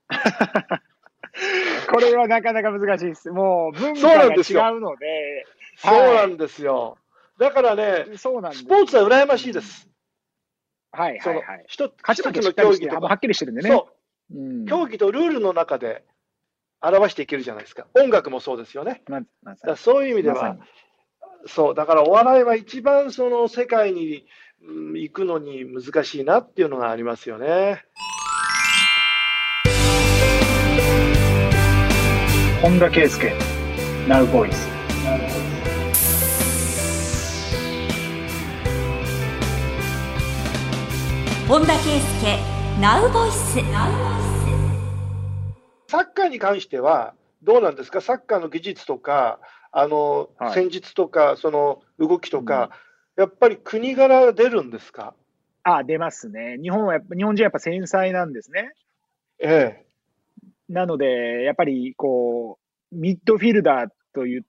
これはなかなか難しいです。もう文そう化が違なんですようので、 そうなんですよ。だからね、 そうなんです。 スポーツは羨ましいです。 はいはそのいはい。 一つ勝ち負け一つのしっかりして、 競技とか、 はっきりしてるんでね。 そううん。 競技とルールの中で表していけるじゃないですか。音楽もそうですよね。 ままさにだからそういう意味ではまさに、 そう、だからお笑いは一番その世界にうん行くのに難しいなっていうのがありますよね。 本田圭佑、Now Voice。 本田圭佑 Now Voice。 サッカーに関してはどうなんですか。サッカーの技術とか、あの、 はい戦術とか、その動きとか、やっぱり国柄出るんですか。 あ、出ますね。日本はやっぱ、日本人はやっぱ繊細なんですね。 ええ。 なので、やっぱりこう、ミッドフィルダーといって、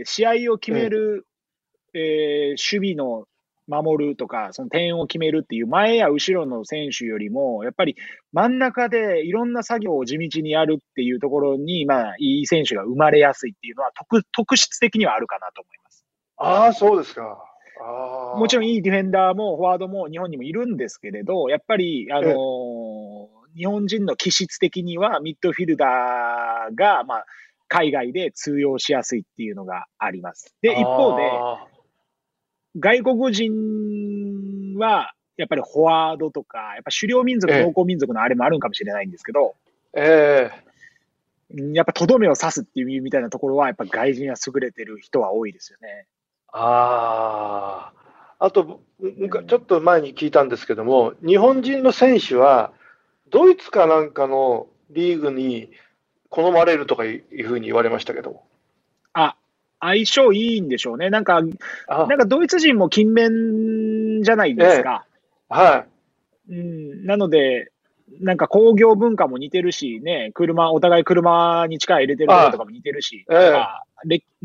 試合を決める、えー守備の守るとか、その点を決めるっていう前や後ろの選手よりも、やっぱり真ん中でいろんな作業を地道にやるっていうところに、まあ、いい選手が生まれやすいっていうのは特、特質的にはあるかなと思います。 ああ、そうですか。ああ。 もちろんいいディフェンダーもフォワードも日本にもいるんですけれど、やっぱり、あのええー日本人の気質的にはミッドフィルダーが、まあ、海外で通用しやすいっていうのがあります。で、一方で、 あ外国人は、やっぱりフォワードとか、やっぱ狩猟民族、 ええ農耕民族のあれもあるんかもしれないんですけど、 ーええ。 うんやっぱとどめを刺すっていうみたいなところは、やっぱ外人は優れてる人は多いですよね。 ああ。あと、むかちょっと前に聞いたんですけども、日本人の選手は、ドイツかなんかのリーグに好まれるとかいうふうに言われましたけど。 あ、相性いいんでしょうね。なんか、 あなんかドイツ人も勤勉じゃないですか。 はうん、なので、なんか工業文化も似てるし、ね、車、お互い車に力入れてるところとかも似てるし、 あええなんかれうん、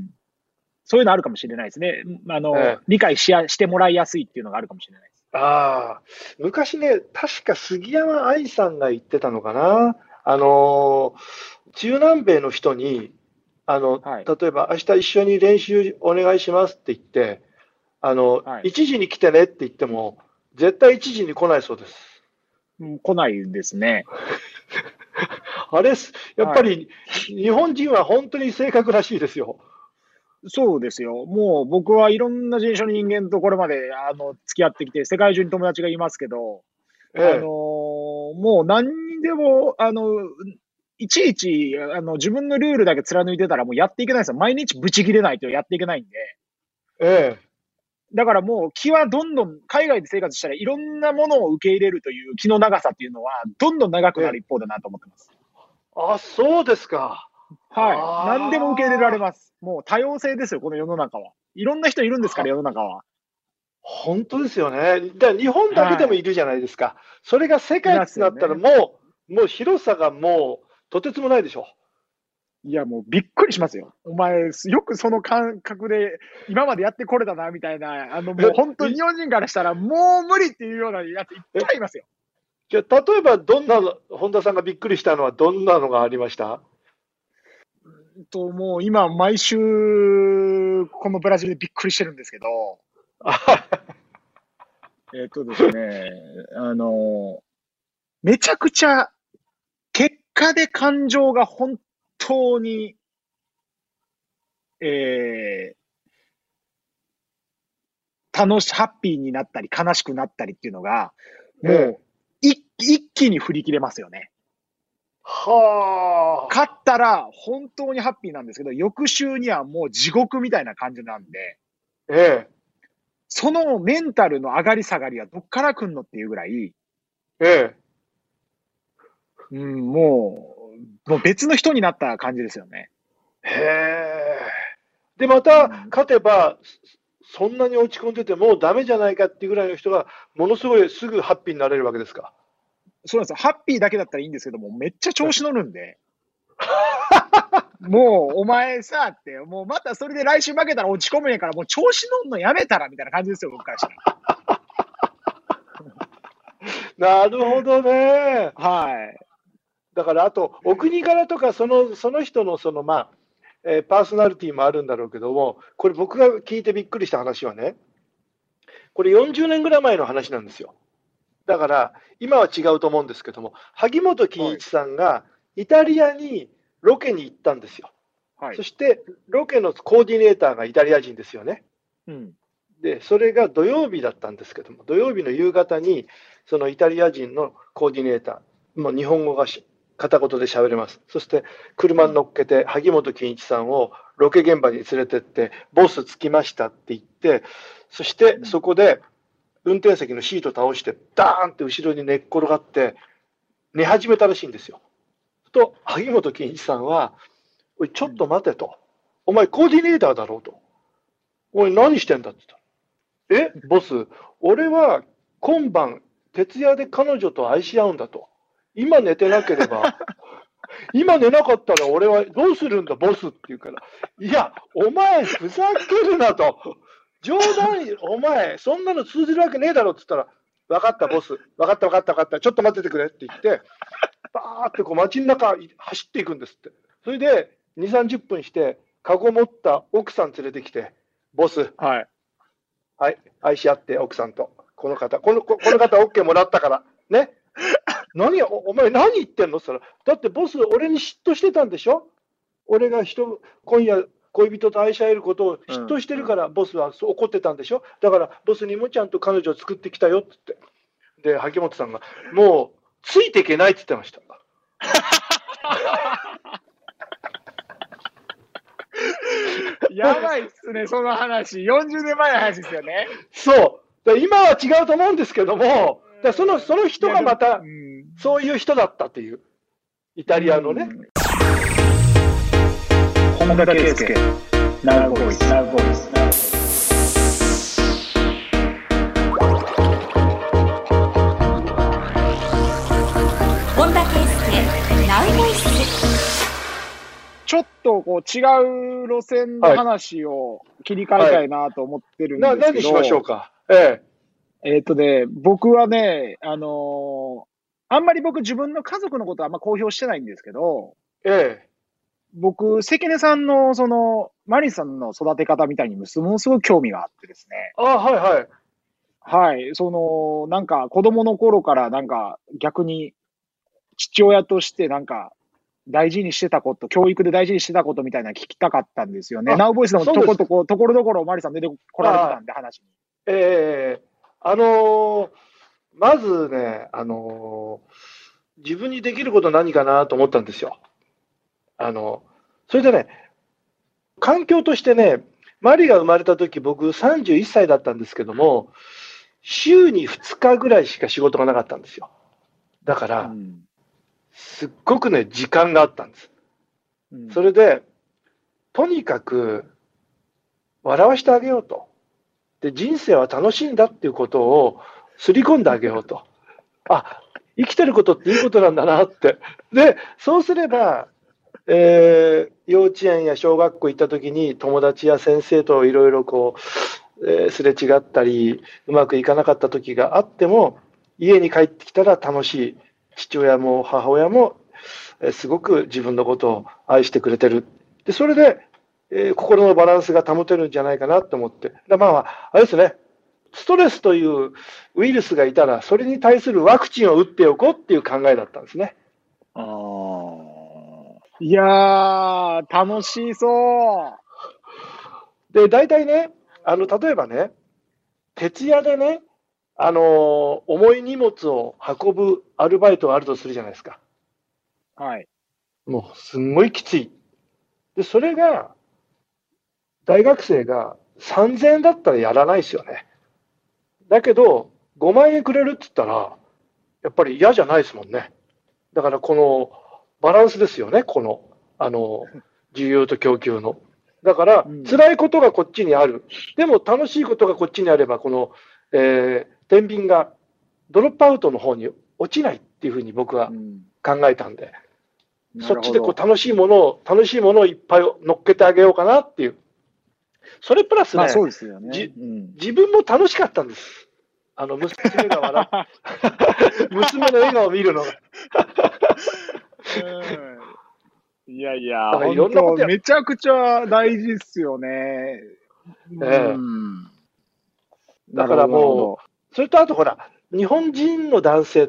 そういうのあるかもしれないですね。あの、 ええ理解しやしてもらいやすいっていうのがあるかもしれないです。 い。ああ。昔ね、確か杉山愛さんが言ってたのかな。あのー、中南米の人に、あの、 はい例えば明日一緒に練習お願いしますって言って、あの、 はいいちじに来てねって言っても、絶対いちじに来ないそうです。 うん来ないですね。 あれす、やっぱり、日本人は本当に正確らしいですよ。 そうですよ。もう僕はいろんな人種の人間とこれまであの付き合ってきて、世界中に友達がいますけど、 ええあのーもう何にでも、あの、いちいち、あの、自分のルールだけ貫いてたらもうやっていけないですよ。毎日ブチ切れないとやっていけないんで。 ええだからもう気はどんどん、海外で生活したらいろんなものを受け入れるという気の長さっていうのは、どんどん長くなる一方だなと思ってます。 あ、そうですか。あはい。 ー何でも受け入れられます。もう多様性ですよ、この世の中は。いろんな人いるんですから、世の中は。 本当ですよね。だから日本だけでもいるじゃないですか。それが世界ってなったらいもう、もう広さがもうとてつもないでしょ。 いや、もうびっくりしますよ。お前、よくその感覚で今までやってこれたな、みたいな。あの、もう本当に日本人からしたらもう無理っていうようなやついっぱいいますよ。 じゃあ、例えばどんな、本田さんがびっくりしたのはどんなのがありました？ と、もう今、毎週、このブラジルでびっくりしてるんですけど、えっとですね、あの、めちゃくちゃ、結果で感情が本当に、えー、楽し、ハッピーになったり、悲しくなったりっていうのが、もう、一一気に振り切れますよね。 はあ。 勝ったら本当にハッピーなんですけど、翌週にはもう地獄みたいな感じなんで、 ええ。 そのメンタルの上がり下がりはどっから来んのっていうぐらい、 ええ。 うん、もう、もう別の人になった感じですよね。 へえ。で、また勝てば、そんなに落ち込んでてもうダメじゃないかっていうぐらいの人が、ものすごいすぐハッピーになれるわけですか？ そうなんですよ。ハッピーだけだったらいいんですけども、めっちゃ調子乗るんで。もう、お前さ、って、もうまたそれで来週負けたら落ち込むんやから、もう調子乗んのやめたら、みたいな感じですよ、僕からしたら。なるほどね。 はい。 だから、あと、お国柄とか、その、その人の、その、まあ、えー、パーソナリティもあるんだろうけども、これ僕が聞いてびっくりした話はね、これよんじゅうねんぐらい前の話なんですよ。だから、今は違うと思うんですけども、萩本欽一さんがイタリアにロケに行ったんですよ。はい、そして、ロケのコーディネーターがイタリア人ですよね。うん、で、それが土曜日だったんですけども、土曜日の夕方に、そのイタリア人のコーディネーター、もう日本語がし片言で喋れます。そして、車に乗っけて、萩本欽一さんをロケ現場に連れてって、ボス着きましたって言って、そしてそこで、運転席のシート倒して、ダーンって後ろに寝っ転がって、寝始めたらしいんですよ。と、萩本欽一さんは、おい、ちょっと待てと。お前コーディネーターだろうと。おい、何してんだって言った。え、ボス、俺は今晩、徹夜で彼女と愛し合うんだと。今寝てなければ、今寝なかったら俺はどうするんだ、ボスって言うから。いや、お前、ふざけるなと。冗談、お前、そんなの通じるわけねえだろって言ったら、分かった、ボス。分かった、分かった、分かった。ちょっと待っててくれって言って、バーってこう街の中走っていくんですって。それで、に、さんじゅっぷんして、カゴ持った奥さん連れてきて、ボス。はい。はい、愛し合って、奥さんと。この方、この、この方 OK もらったから。ね。何お、お前何言ってんのって言ったら、だってボス、俺に嫉妬してたんでしょ？俺が人、今夜、恋人と愛し合えることを嫉妬してるから、ボスはそう怒ってたんでしょ？だから、ボスにもちゃんと彼女を作ってきたよって言って。で、萩本さんが、もう、ついていけないって言ってました。 やばいっすね、その話。よんじゅうねんまえの話ですよね。 そう。今は違うと思うんですけども、だその、その人がまた、そういう人だったっていう。イタリアのね。 本田圭佑、Now Voice、Now Voice。 本田圭佑、Now Voice。 ちょっとこう違う路線の話を切り替えたいなと思ってるんですけど。 はいはい、な何しましょうか。ええ。えっとね、僕はね、あのー、あんまり僕自分の家族のことはあんま公表してないんですけど、ええ。僕、関根さんの、その、マリさんの育て方みたいにものすごく興味があってですね。 ああ、はいはい。 はい。その、なんか子供の頃からなんか逆に父親としてなんか大事にしてたこと、教育で大事にしてたことみたいなの聞きたかったんですよね。ナウボイスのとことこ、ところどころマリさん出てこられてたんで話に。 ええー、あのー、まずね、あのー、自分にできること何かなと思ったんですよ。あの、それでね、環境としてね、マリが生まれた時僕さんじゅういっさいだったんですけども、週にふつかぐらいしか仕事がなかったんですよ。だから、うん、すっごくね、時間があったんです。うん、それで、とにかく、笑わせてあげようと。で、人生は楽しいんだっていうことをすり込んであげようと。あ、生きてることっていいことなんだなって。で、そうすれば、 えー幼稚園や小学校行った時に友達や先生といろいろこう、えーすれ違ったりうまくいかなかった時があっても、家に帰ってきたら楽しい、父親も母親も、えーすごく自分のことを愛してくれてる。でそれで、えー心のバランスが保てるんじゃないかなと思って。だまあまあ、あれですね、ストレスというウイルスがいたら、それに対するワクチンを打っておこうっていう考えだったんですね。 ああ。いやー、楽しそう。 で、大体ね、あの、例えばね、徹夜でね、あの、重い荷物を運ぶアルバイトがあるとするじゃないですか。 はい。 もう、すんごいきつい。で、それが、大学生がさんぜんえんだったらやらないですよね。だけど、ごまんえんくれるって言ったら、やっぱり嫌じゃないですもんね。だからこのバランスですよね、この、あの、需要と供給の。だから、 うん辛いことがこっちにある。でも楽しいことがこっちにあれば、この、えー、天秤がドロップアウトの方に落ちないっていうふうに僕はうん考えたんで、そっちでこうなる楽しいものを、楽しいものをいっぱい乗っけてあげようかなっていう。それプラスね、 ほどまあそうですよね。 じうん自分も楽しかったんです。あの、娘が笑う。娘の笑顔を見るのが。 うんいやいや、 だからいろんなことや本当めちゃくちゃ大事っすよね。 ええうんだからもうなるほどそれとあとほら、日本人の男性って、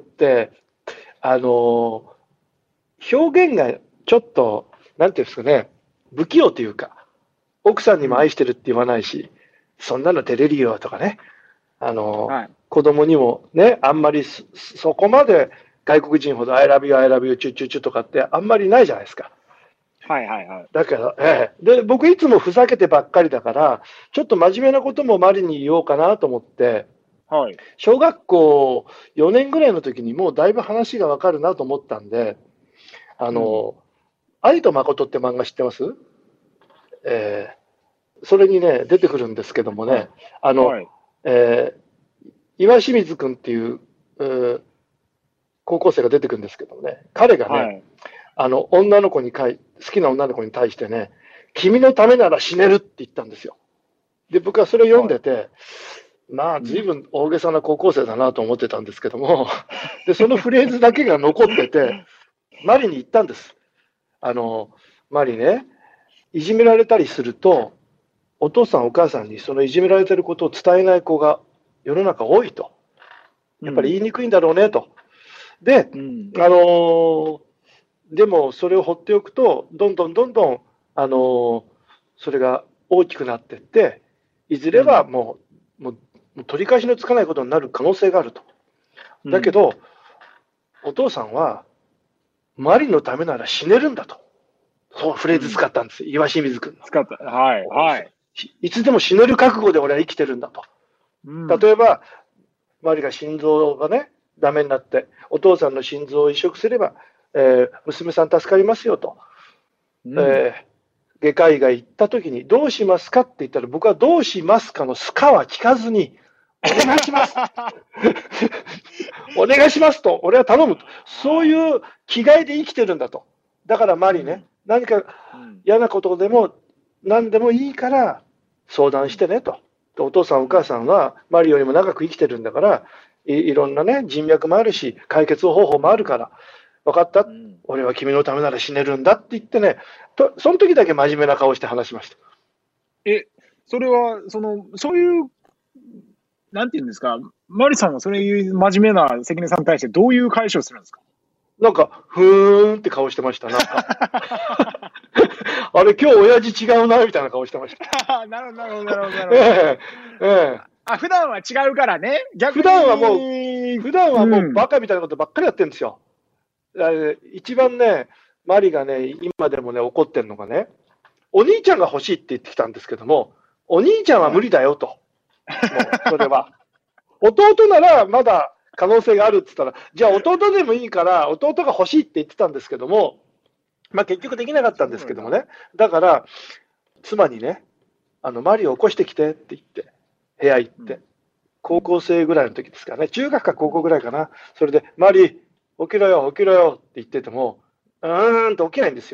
あの表現がちょっと、なんていうんですかね、不器用というか、奥さんにも愛してるって言わないし、そんなの照れるよとかね、あのはい子供にもね、あんまりそそこまで外国人ほど I love you, I love you, チュチュチュとかってあんまりないじゃないですか。 はいはいはい。 だから、ええ、で、僕いつもふざけてばっかりだから、ちょっと真面目なこともマリに言おうかなと思って、 はい。 小学校よねんぐらいの時にもうだいぶ話がわかるなと思ったんで、あの、愛と誠って漫画知ってます？えーそれにね、出てくるんですけどもね、あの、 はい。 えー岩清水君っていう、うー高校生が出てくるんですけどもね、彼がね、 はい。 あの、女の子にかい、好きな女の子に対してね、君のためなら死ねるって言ったんですよ。で、僕はそれを読んでて、まあ、随分大げさな高校生だなと思ってたんですけども、で、そのフレーズだけが残ってて、マリに言ったんです。あの、マリね、いじめられたりすると、お父さんお母さんにそのいじめられてることを伝えない子が世の中多いと。やっぱり言いにくいんだろうねと。で、 うん。 あのーでもそれを放っておくと、どんどんどんどん、あのーそれが大きくなっていって、いずれはもう、もうもう取り返しのつかないことになる可能性があると。だけど、お父さんは、マリのためなら死ねるんだと。そうフレーズ使ったんですよ、岩清水君の。 使った。はい。はい。 いつでも死ねる覚悟で俺は生きてるんだと。 うん例えば、マリが心臓がね、ダメになって、お父さんの心臓を移植すれば、えー娘さん助かりますよと。 うんえー外科医が言ったときに、どうしますかって言ったら、僕はどうしますかのすかは聞かずに、お願いしますお願いしますと、俺は頼むと。そういう気概で生きてるんだと。だからマリね、何かうん嫌なことでも何でもいいから相談してねと。お父さんお母さんはマリよりも長く生きてるんだから、い, いろんなね、人脈もあるし、解決方法もあるから、分かった、 うん俺は君のためなら死ねるんだって言ってね、とその時だけ真面目な顔して話しました。 え、それは、その、そういう、なんていうんですか、マリさんはそういう真面目な関根さんに対してどういう返しをするんですか？ なんか、ふーんって顔してました。なんかあれ、今日親父違うな、みたいな顔してました。 なるほど、なるほど、なるほど。なるほどええええあ、普段は違うからね。逆に普段はもう普段はもうバカみたいなことばっかりやってるんですよ。あれ一番ね、マリがね、今でもね、怒ってるのがね、お兄ちゃんが欲しいって言ってきたんですけども、お兄ちゃんは無理だよと。もうそれは。弟ならまだ可能性があるって言ったら、じゃあ弟でもいいから弟が欲しいって言ってたんですけども、まあ結局できなかったんですけどもね。だから、妻にね、あの、マリを起こしてきてって言って、部屋行って、高校生ぐらいの時ですかね、中学か高校ぐらいかな。それで、マリ、起きろよ、起きろよって言ってても、うーんと起きないんですよ。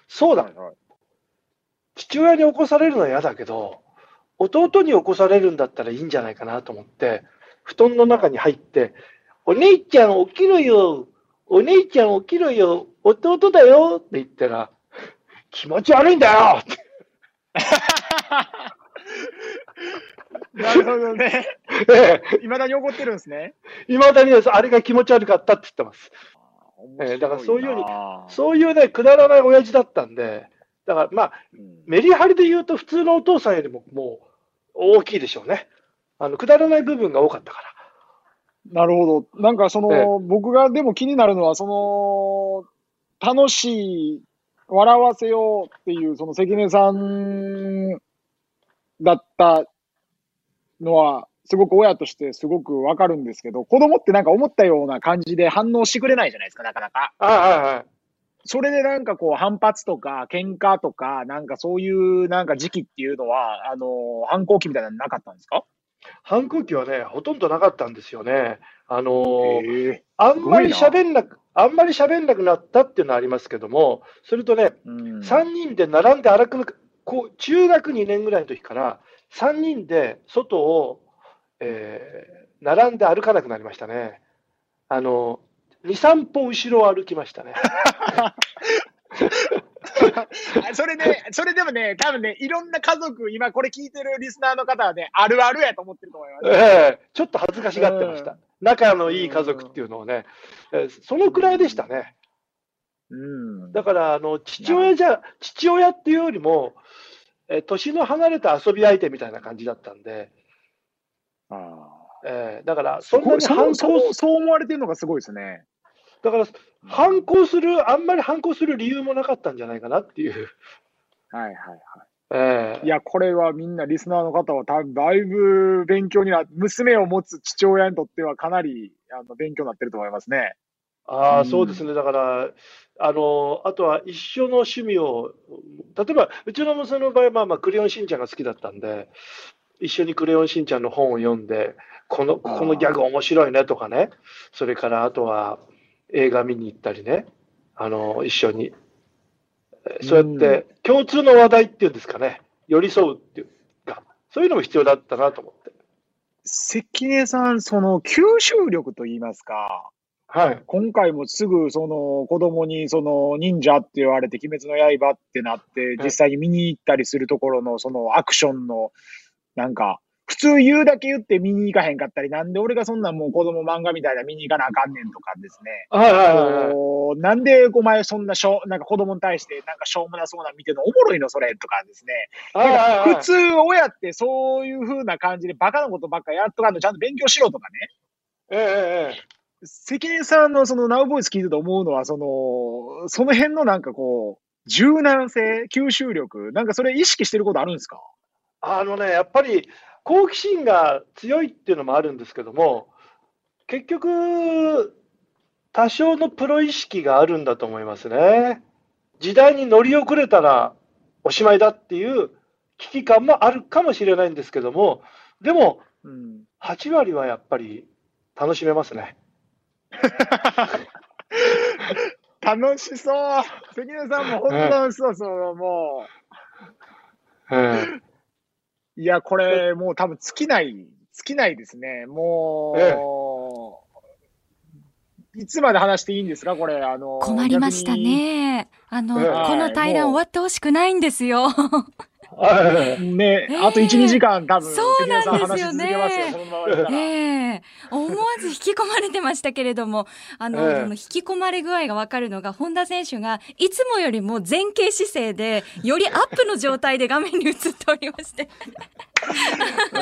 そうだ、 はいはい、 父親に起こされるのは嫌だけど、弟に起こされるんだったらいいんじゃないかなと思って、布団の中に入って、お姉ちゃん起きろよ、お姉ちゃん起きろよ、弟だよって言ったら、気持ち悪いんだよってなるほどね。 ええ、 いまだに怒ってるんですね。 いまだにです、あれが気持ち悪かったって言ってます。ええ、だからそういうふうに、そういうね、くだらない親父だったんで、だからまあ、うん、メリハリで言うと、普通のお父さんよりももう大きいでしょうね。あのくだらない部分が多かったから。 なるほど。なんかその、ええ、僕がでも気になるのは、その、楽しい、笑わせようっていう、その関根さんだったのは、すごく親としてすごくわかるんですけど、子供ってなんか思ったような感じで反応してくれないじゃないですか、なかなか。 ああ、はいはい。 それでなんかこう反発とか喧嘩とか、なんかそういうなんか時期っていうのは、あの、反抗期みたいなのなかったんですか？ 反抗期はね、ほとんどなかったんですよね。あのー、あんまり喋んなく、あんまり喋んなくなったっていうのはありますけども、それとね、うん、さんにんで並んで歩く、こう中学にねんぐらいの時からさんにんで外を、えー、並んで歩かなくなりましたね。あのに、さん歩後ろを歩きましたね。 それで、それでもね、多分ね、いろんな家族、今これ聞いてるリスナーの方はね、あるあるやと思ってると思います。 ええ、ちょっと恥ずかしがってました。仲のいい家族っていうのをね、えー、そのくらいでしたね。うん、だから、あの、父親じゃ、父親っていうよりも、えー、年の離れた遊び相手みたいな感じだったんで、あえー、だから、そんなに反抗そう、そう思われてるのがすごいですね。 だから、反抗する、あんまり反抗する理由もなかったんじゃないかなっていう。 はいはいはい。えー、いや、これはみんなリスナーの方は多分だいぶ勉強になって、娘を持つ父親にとってはかなりあの勉強になってると思いますね。 ああ、うん、そうですね。だから、あの、あとは一緒の趣味を、例えば、うちの娘の場合は、まあまあ、クレヨンしんちゃんが好きだったんで、一緒にクレヨンしんちゃんの本を読んで、この、このギャグ面白いねとかね、それからあとは映画見に行ったりね、あの、一緒に。そうやって共通の話題っていうんですかね、寄り添うっていうか、そういうのも必要だったなと思って。 関根さん、その吸収力といいますか、 はい、 今回もすぐその子供にその忍者って言われて、鬼滅の刃ってなって、実際に見に行ったりするところのそのアクションの、なんか、普通言うだけ言って見に行かへんかったり、なんで俺がそんなもう子供漫画みたいな見に行かなあかんねんとかですね。 はいはいはいはい、 なんでお前そんなしょなんか子供に対してなんかしょうもなそうな見てるのおもろいのそれとかですね。 はいはいはい、 普通親ってそういう風な感じでバカなことばっかやっとかんとちゃんと勉強しろとかね。 ええええ。 関根さんのそのナウボイス聞いてて思うのは、その、その辺のなんかこう、柔軟性、吸収力、なんかそれ意識してることあるんですか？ あのね、やっぱり好奇心が強いっていうのもあるんですけども、結局、多少のプロ意識があるんだと思いますね。時代に乗り遅れたらおしまいだっていう危機感もあるかもしれないんですけども、でも、うん、はち割はやっぱり楽しめますね。 楽しそう。関根さんも本当楽しそうそう、もう。うん、いや、これ、もう多分尽きない、尽きないですね。もう、ええ、いつまで話していいんですかこれ、あの。 困りましたね。あの、ええ、この対談終わってほしくないんですよ。 ね、えー、あといち、にじかん多分、 そうなんですよね。ええー、思わず引き込まれてましたけれども、あの、えー、その引き込まれ具合がわかるのが、本田選手がいつもよりも前傾姿勢で、よりアップの状態で画面に映っておりまして。 うん、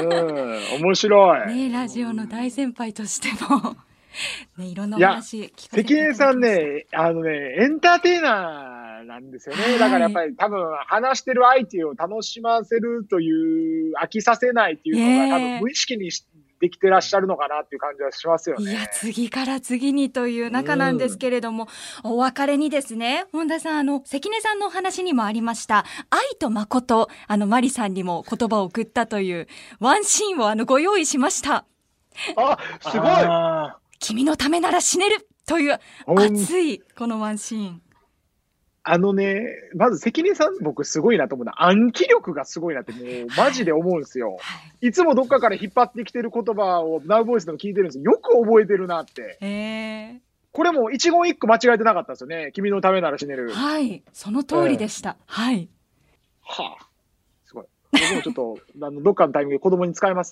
面白い。 ね、ラジオの大先輩としても。ね、いろんなお話聞かせていただきました。 関根さんね、あのね、エンターテイナーなんですよね。はい、だからやっぱり多分話してる相手を楽しませるという、飽きさせないっていうのが、多分無意識にできてらっしゃるのかなっていう感じはしますよね。 いや、次から次にという中なんですけれども、うん、お別れにですね、本田さん、あの、関根さんのお話にもありました、愛と誠、あの、マリさんにも言葉を送ったというワンシーンをあのご用意しました。 あ、すごい。 君のためなら死ねるという熱いこのワンシーン。 あのね、まず関根さん、僕すごいなと思うのは、暗記力がすごいなって、もうマジで思うんですよ。いつもどっかから引っ張ってきてる言葉をナウボイスでも聞いてるんですよ。よく覚えてるなって。 えー、 これも一言一句間違えてなかったですよね。君のためなら死ねる。 はい、その通りでした。えー、はい。 はあ、すごい。僕もちょっと、あのどっかのタイミングで子供に使えます。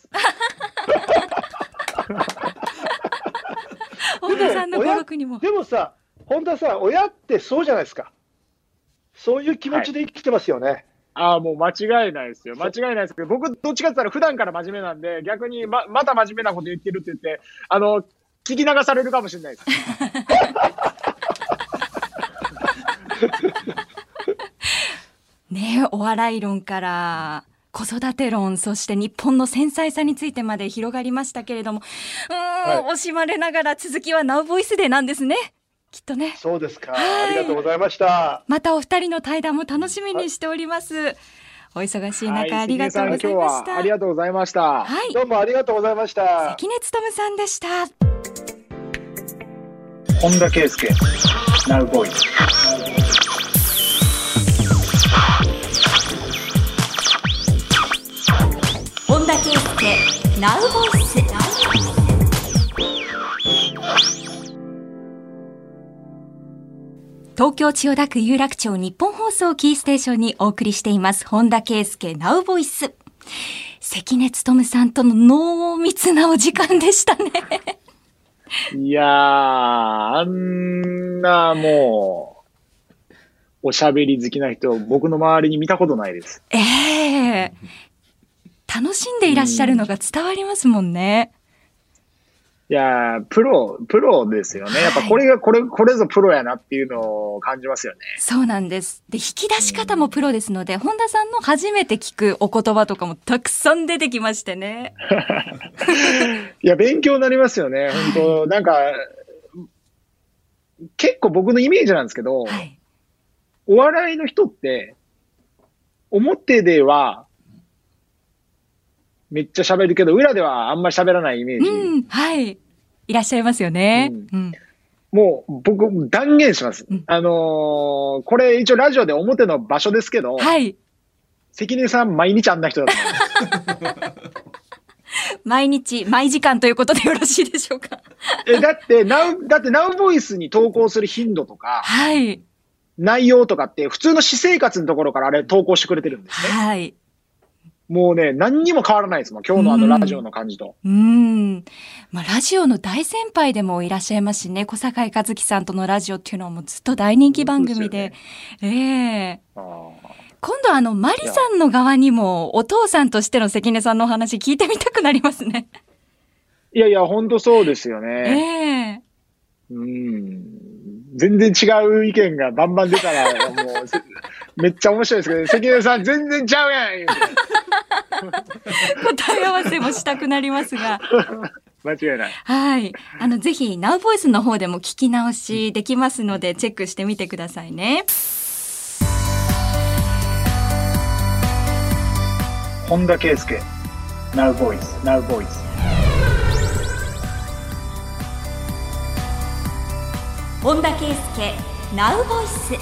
本田さんの語録にも。 でもさ、本田さん、親ってそうじゃないですか。そういう気持ちで生きてますよね。はい、 ああ、もう間違いないですよ。間違いないですけど、僕、どっちかって言ったら普段から真面目なんで、逆にま、また真面目なこと言ってるって言って、あの、聞き流されるかもしれないです。 ねえ、お笑い論から子育て論、そして日本の繊細さについてまで広がりましたけれども、うーん、はい、惜しまれながら続きはナウボイスデーなんですね。きっとね。 そうですか、はい、ありがとうございました。 またお二人の対談も楽しみにしております。はい、お忙しい中、はい、ありがとうございました。 ありがとうございました。 はい、 どうもありがとうございました。 関根勤さんでした。 本田圭佑、ナウボイス。 本田圭佑、ナウボイス。東京千代田区有楽町日本放送キーステーションにお送りしています本田圭佑ナウボイス。関根勤さんとの濃密なお時間でしたね。 いやー、あんなもうおしゃべり好きな人僕の周りに見たことないです。 ええー、楽しんでいらっしゃるのが伝わりますもんね。 いやー、プロ、プロですよね。やっぱこれが、これ、これぞプロやなっていうのを感じますよね。 そうなんです。で、引き出し方もプロですので、本田さんの初めて聞くお言葉とかもたくさん出てきましてね。 いや、勉強になりますよね。本当なんか、結構僕のイメージなんですけど、はい、お笑いの人って、表では、めっちゃ喋るけど、裏ではあんまり喋らないイメージ。 うん、はい。いらっしゃいますよね。うんうん、もう、僕、断言します。うん、あのー、これ一応ラジオで表の場所ですけど、 はい。 関根さん、毎日あんな人だと思います。 毎日、毎時間ということでよろしいでしょうか。 え、だって、ナウ、だって、ナウボイスに投稿する頻度とか、 はい。 内容とかって、普通の私生活のところからあれ投稿してくれてるんですね。 はい。 もうね、何にも変わらないですもん。今日のあのラジオの感じと。 うん。うんまあ、ラジオの大先輩でもいらっしゃいますしね、小坂井和樹さんとのラジオっていうのはもうずっと大人気番組で。でね、ええー。今度あの、マリさんの側にもお父さんとしての関根さんのお話聞いてみたくなりますね。 いやいや、ほんとそうですよね。ええー。うん。全然違う意見がバンバン出たら、もう、めっちゃ面白いですけど、関根さん全然ちゃうやん答え合わせもしたくなりますが。 間違いない。 はい。あの、ぜひ、ナウボイスの方でも聞き直しできますので、チェックしてみてくださいね。 本田圭佑、ナウボイス、ナウボイス。 本田圭佑、ナウボイス。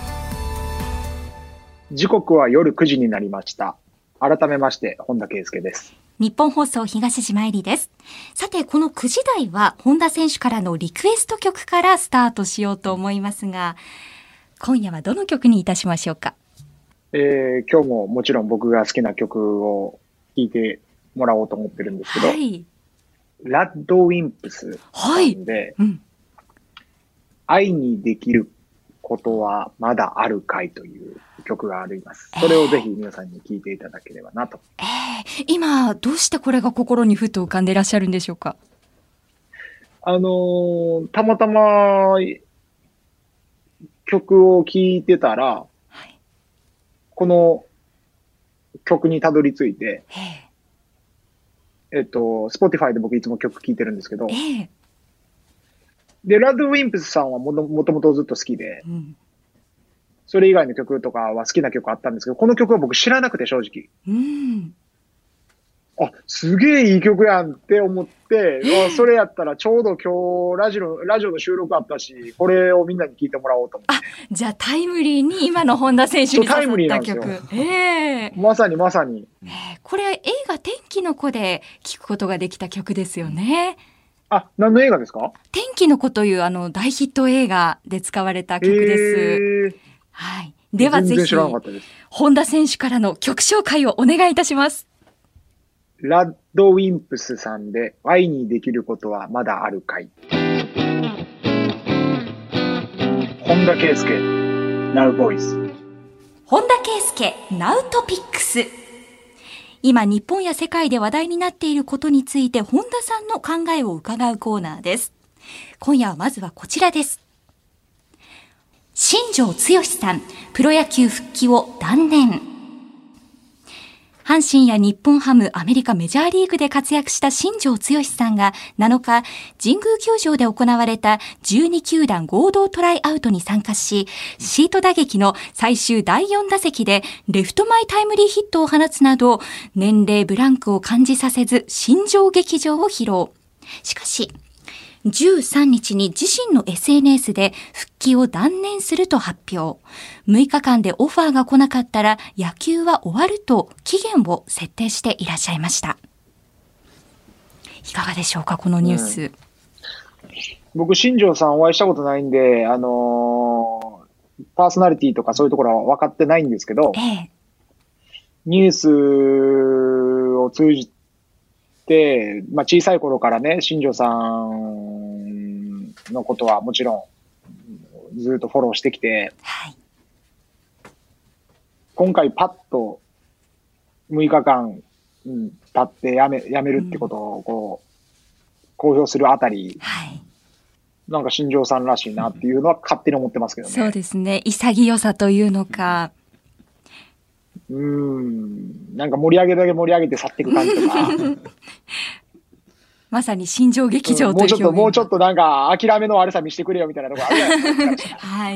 時刻は夜くじになりました。改めまして、本田圭佑です。 日本放送東島えりです。さて、このくじ台は、本田選手からのリクエスト曲からスタートしようと思いますが、今夜はどの曲にいたしましょうか？ えー、今日ももちろん僕が好きな曲を聴いてもらおうと思ってるんですけど、はい、ラッドウィンプスで、はいうん、愛にできることはまだあるかいという曲があります。それをぜひ皆さんに聴いていただければなと。 えー、今、どうしてこれが心にふと浮かんでいらっしゃるんでしょうか？ あのー、たまたま曲を聴いてたら、この曲にたどり着いて、えっと、Spotify で僕いつも曲聴いてるんですけど、で、ラッドウィンプスさんはもともとずっと好きで、うん、それ以外の曲とかは好きな曲あったんですけど、この曲は僕知らなくて正直。うん、 あ、すげえいい曲やんって思って、あそれやったらちょうど今日ラジオ、ラジオの収録あったし、これをみんなに聞いてもらおうと思って。 あ、じゃあタイムリーに今の本田選手に刺さった曲。えー、 まさにまさに。 えー、これ映画天気の子で聴くことができた曲ですよね。 あ、何の映画ですか？ 天気の子というあの大ヒット映画で使われた曲です。 えー、 はい。ではぜひ、本田選手からの曲紹介をお願いいたします。 ラッドウィンプスさんで愛にできることはまだあるかい。本田圭佑 Now Voice。 本田圭佑 Now Topics。 今日本や世界で話題になっていることについて本田さんの考えを伺うコーナーです。今夜はまずはこちらです。新庄剛志さん、プロ野球復帰を断念。阪神や日本ハム、アメリカメジャーリーグで活躍した新庄剛志さんがなのか、神宮球場で行われたじゅうにきゅうだん合同トライアウトに参加し、シート打撃の最終だいよん打席でレフト前タイムリーヒットを放つなど、年齢ブランクを感じさせず、新庄劇場を披露。しかし、じゅうさんにちに自身の エスエヌエス で復帰を断念すると発表。むいかかんでオファーが来なかったら野球は終わると期限を設定していらっしゃいました。いかがでしょうか、このニュース。うん、 僕、新庄さんお会いしたことないんで、あのー、パーソナリティとかそういうところは分かってないんですけど、ええ、ニュースを通じてで、まあ、小さい頃からね、新庄さんのことはもちろんずっとフォローしてきて、はい、今回パッとむいかかん、うん、経ってやめ、やめるってことをこう、公表するあたり、はい、なんか新庄さんらしいなっていうのは勝手に思ってますけどね。 そうですね。潔さというのか。 うーん、なんか盛り上げだけ盛り上げて去っていく感じとか。 まさに新庄劇場という表現、 うん、もうちょっと、もうちょっとなんか諦めの悪さ見せてくれよみたいなところあるじゃないですか。 はい。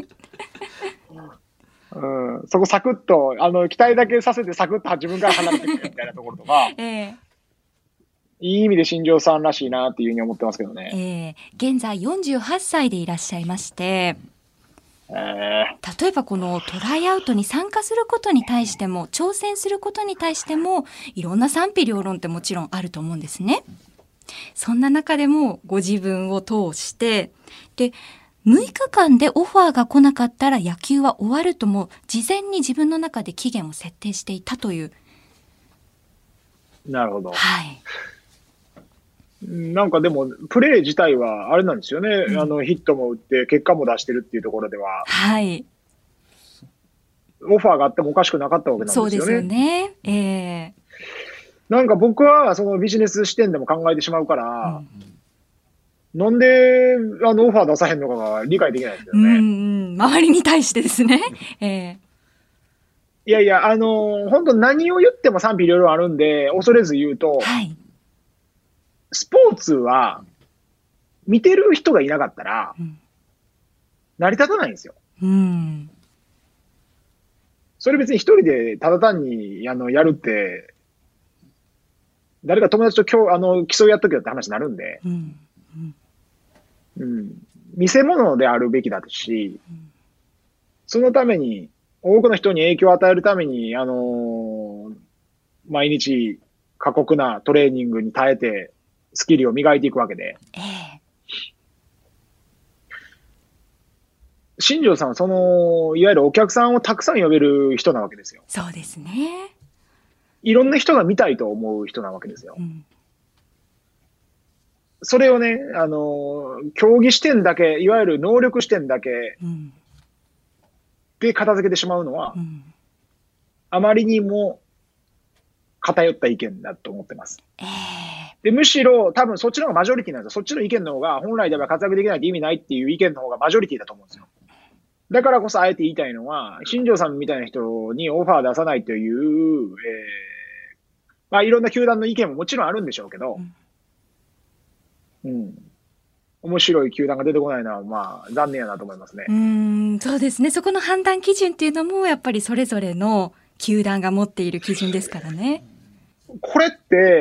うん、そこサクッと、あの、期待だけさせてサクッと自分から離れてくるみたいなところとか。ええ、いい意味で新庄さんらしいなっていうふうに思ってますけどね。 ええ、現在よんじゅうはっさいでいらっしゃいまして、例えばこのトライアウトに参加することに対しても挑戦することに対してもいろんな賛否両論ってもちろんあると思うんですね。そんな中でもご自分を通してでむいかかんでオファーが来なかったら野球は終わるとも事前に自分の中で期限を設定していたという。 なるほど。 はい。 なんかでも、プレー自体はあれなんですよね。うん、あの、ヒットも打って、結果も出してるっていうところでは。 はい。 オファーがあってもおかしくなかったわけなんですよね。 そうですよね。ええー。なんか僕は、そのビジネス視点でも考えてしまうから、うん、なんで、あの、オファー出さへんのかが理解できないですけどね。うん、 周りに対してですね。ええー。いやいや、あの、本当何を言っても賛否両論あるんで、恐れず言うと、はい。スポーツは、見てる人がいなかったら、成り立たないんですよ。うん、それ別に一人でただ単にあのやるって、誰か友達と今日あの競いやっとけよって話になるんで、うんうんうん、見せ物であるべきだし、うん、そのために、多くの人に影響を与えるために、あのー、毎日過酷なトレーニングに耐えて、スキルを磨いていくわけで。ええ、新庄さんはその、いわゆるお客さんをたくさん呼べる人なわけですよ。 そうですね。 いろんな人が見たいと思う人なわけですよ。うん、それをね、あの、競技視点だけ、いわゆる能力視点だけで片付けてしまうのは、うん、あまりにも偏った意見だと思ってます。えーでむしろ、多分そっちの方がマジョリティなんですよ。そっちの意見の方が、本来では活躍できないと意味ないっていう意見の方がマジョリティだと思うんですよ。だからこそあえて言いたいのは、新庄さんみたいな人にオファー出さないという、えー、まあいろんな球団の意見ももちろんあるんでしょうけど、うん。うん、面白い球団が出てこないのは、まあ残念やなと思いますね。 うーん、そうですね。そこの判断基準っていうのも、やっぱりそれぞれの球団が持っている基準ですからね。 これって、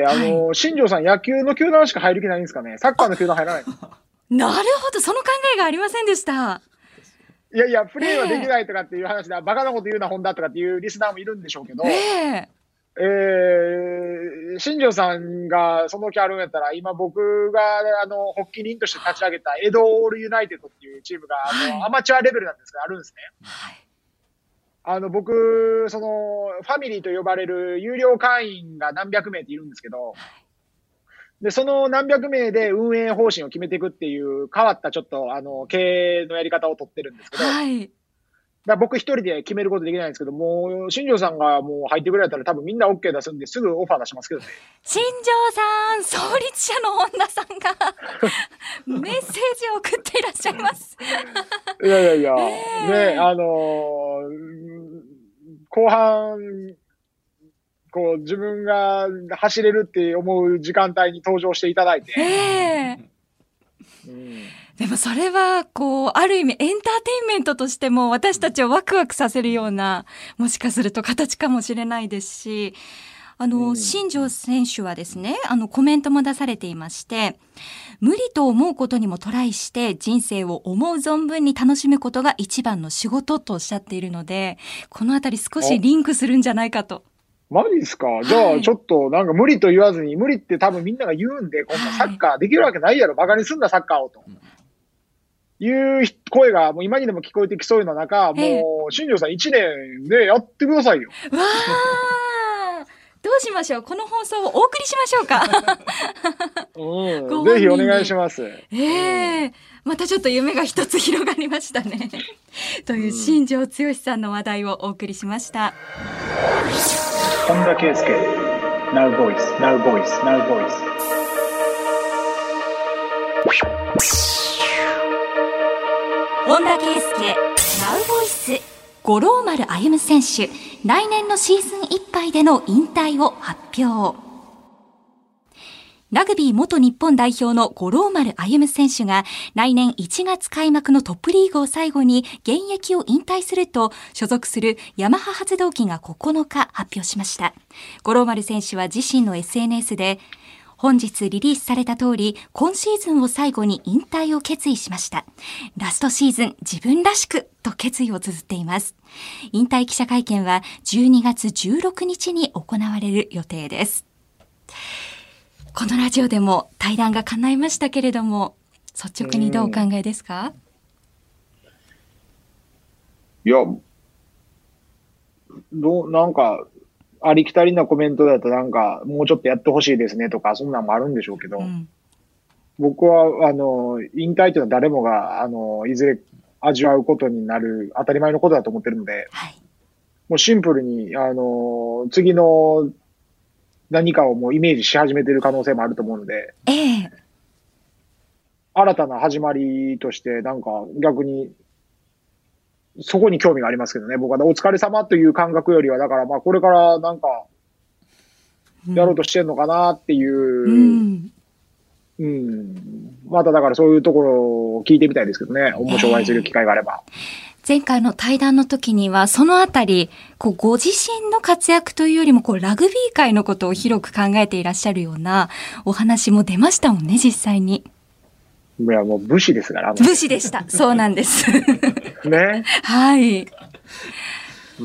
あの、はい、新庄さん野球の球団しか入る気ないんですかね。サッカーの球団入らない。 なるほど、その考えがありませんでした。 いやいや、プレーはできないとかっていう話で、えー、バカなこと言うな、本田とかっていうリスナーもいるんでしょうけど、えーえー、新庄さんがその気あるんやったら、今僕があの発起人として立ち上げたエドオールユナイテッドっていうチームが、はい、あのアマチュアレベルなんですがあるんですね。はい、あの僕、そのファミリーと呼ばれる有料会員が何百名っているんですけど、で、その何百名で運営方針を決めていくっていう変わったちょっとあの経営のやり方を取ってるんですけど、はい、だ僕一人で決めることできないんですけど、もう新庄さんがもう入ってくれたら多分みんな OK 出すんですぐオファー出しますけどね。 新庄さん、創立者の本田さんがメッセージを送っていらっしゃいます。 いやいやいや、えー、ね、あのー、後半こう自分が走れるって思う時間帯に登場していただいて、えーうん、でもそれはこうある意味エンターテインメントとしても私たちをワクワクさせるようなもしかすると形かもしれないですし、あの、うん、新庄選手はですね、あのコメントも出されていまして、無理と思うことにもトライして人生を思う存分に楽しむことが一番の仕事とおっしゃっているので、このあたり少しリンクするんじゃないかと。 マジですか？じゃあ、ちょっと、なんか無理と言わずに、無理って多分みんなが言うんで、こんなサッカーできるわけないやろ、バカにすんな、サッカーをと。いう声が、もう今にでも聞こえてきそうな中、もう、新庄さん一年でやってくださいよ。 わー、どうしましょう、この放送をお送りしましょうか。 うん、ぜひお願いします。 ええーうん、またちょっと夢が一つ広がりましたね。という新庄剛志さんの話題をお送りしました。 本田圭佑 Now Voice Now Voice Now Voice 本田圭佑 Now Voice 五郎丸歩選手、来年のシーズンいっぱいでの引退を発表。ラグビー元日本代表の五郎丸歩選手が来年いちがつ開幕のトップリーグを最後に現役を引退すると所属するヤマハ発動機がここのか発表しました。五郎丸選手は自身の エスエヌエス で本日リリースされた通り今シーズンを最後に引退を決意しました。ラストシーズン自分らしくと決意を綴っています。引退記者会見はじゅうにがつじゅうろくにちに行われる予定です。このラジオでも対談が叶いましたけれども、率直にどうお考えですか？ いや、どう、なんか、ありきたりなコメントだとなんか、もうちょっとやってほしいですねとか、そんなんもあるんでしょうけど、うん、僕は、あの、引退というのは誰もが、あの、いずれ味わうことになる当たり前のことだと思ってるので、はい、もうシンプルに、あの、次の、何かをもうイメージし始めている可能性もあると思うので、ええ、新たな始まりとして、なんか逆に、そこに興味がありますけどね、僕はお疲れ様という感覚よりは、だからまあこれからなんか、やろうとしてるのかなっていう、うん、うん、まただからそういうところを聞いてみたいですけどね、面白いする機会があれば。えー前回の対談の時にはそのあたりこうご自身の活躍というよりもこうラグビー界のことを広く考えていらっしゃるようなお話も出ましたもんね、実際に。 いやもう武士ですから。 武士でした。そうなんですね。 はい。 うん、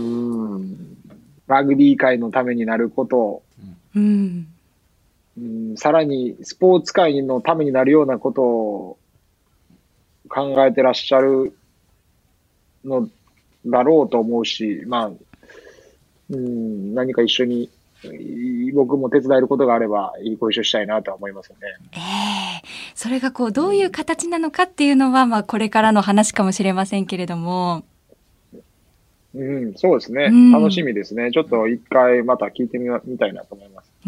ラグビー界のためになることを、うんうん、さらにスポーツ界のためになるようなことを考えてらっしゃるのだろうと思うし、まあ、うん、何か一緒に僕も手伝えることがあればご一緒したいなとは思いますよね。 ええー、それがこうどういう形なのかっていうのは、まあこれからの話かもしれませんけれども。 うん、そうですね、うん、楽しみですね。ちょっと一回また聞いてみたいなと思います。 うん、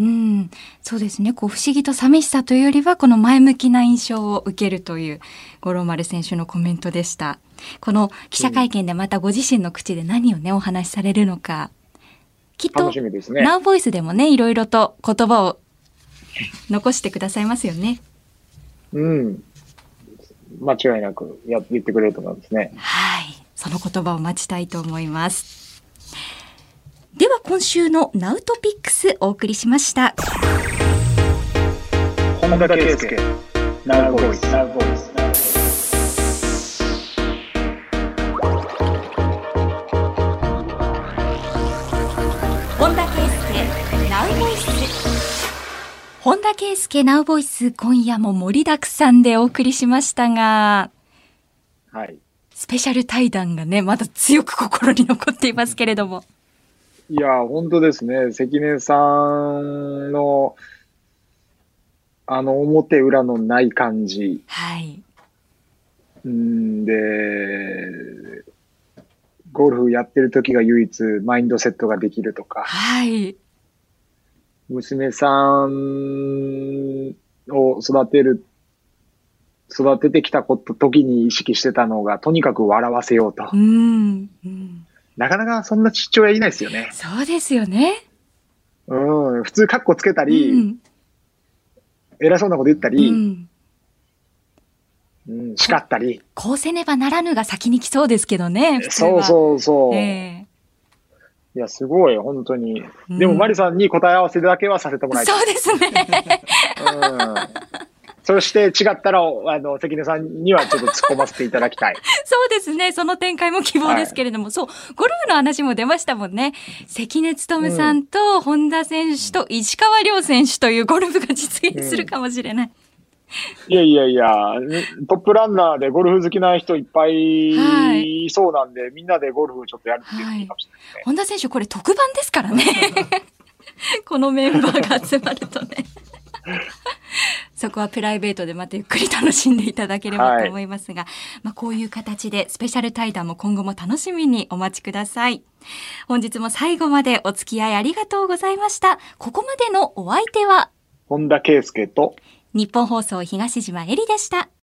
そうですね。こう不思議と寂しさというよりはこの前向きな印象を受けるという五郎丸選手のコメントでした。この記者会見でまたご自身の口で何をねお話しされるのか、きっと楽しみですね。 ナウボイスでもねいろいろと言葉を残してくださいますよね。 うん、間違いなくや言ってくれると思いますね。 はい、その言葉を待ちたいと思います。 では今週のナウトピックスお送りしました。 本田圭佑ナウボイス。 本田圭佑ナウボイス。本田圭佑ナウボイス、今夜も盛りだくさんでお送りしましたが、 はい、 スペシャル対談がね、まだ強く心に残っていますけれども。 いや、本当ですね。関根さんの、あの、表裏のない感じ。 はい。 んで、ゴルフやってる時が唯一マインドセットができるとか。 はい。 娘さんを育てる、育ててきたこと時に意識してたのが、とにかく笑わせようと。 うん、うん、 なかなかそんな父親いないですよね。 そうですよね。 うん、普通カッコつけたり、うん、偉そうなこと言ったり、うんうん、叱ったり。 こうせねばならぬが先に来そうですけどね、普通は。 そうそうそう。 えーいや、すごい、本当に。うん、でも、マリさんに答え合わせだけはさせてもらいたい。 そうですね。 うん。そして違ったら、あの、関根さんにはちょっと突っ込ませていただきたい。 そうですね。その展開も希望ですけれども、はい、そう、ゴルフの話も出ましたもんね。関根勤さんと本田選手と石川遼選手というゴルフが実現するかもしれない。うんいやいやいや、トップランナーでゴルフ好きな人いっぱいいそうなんで、はい、みんなでゴルフちょっとやるっていうのいいかもしれないですね。 本田選手これ特番ですからね。このメンバーが集まるとね。そこはプライベートでまたゆっくり楽しんでいただければと思いますが、はい、まあこういう形でスペシャル対談も今後も楽しみにお待ちください。本日も最後までお付き合いありがとうございました。ここまでのお相手は本田圭佑と日本放送東島えりでした。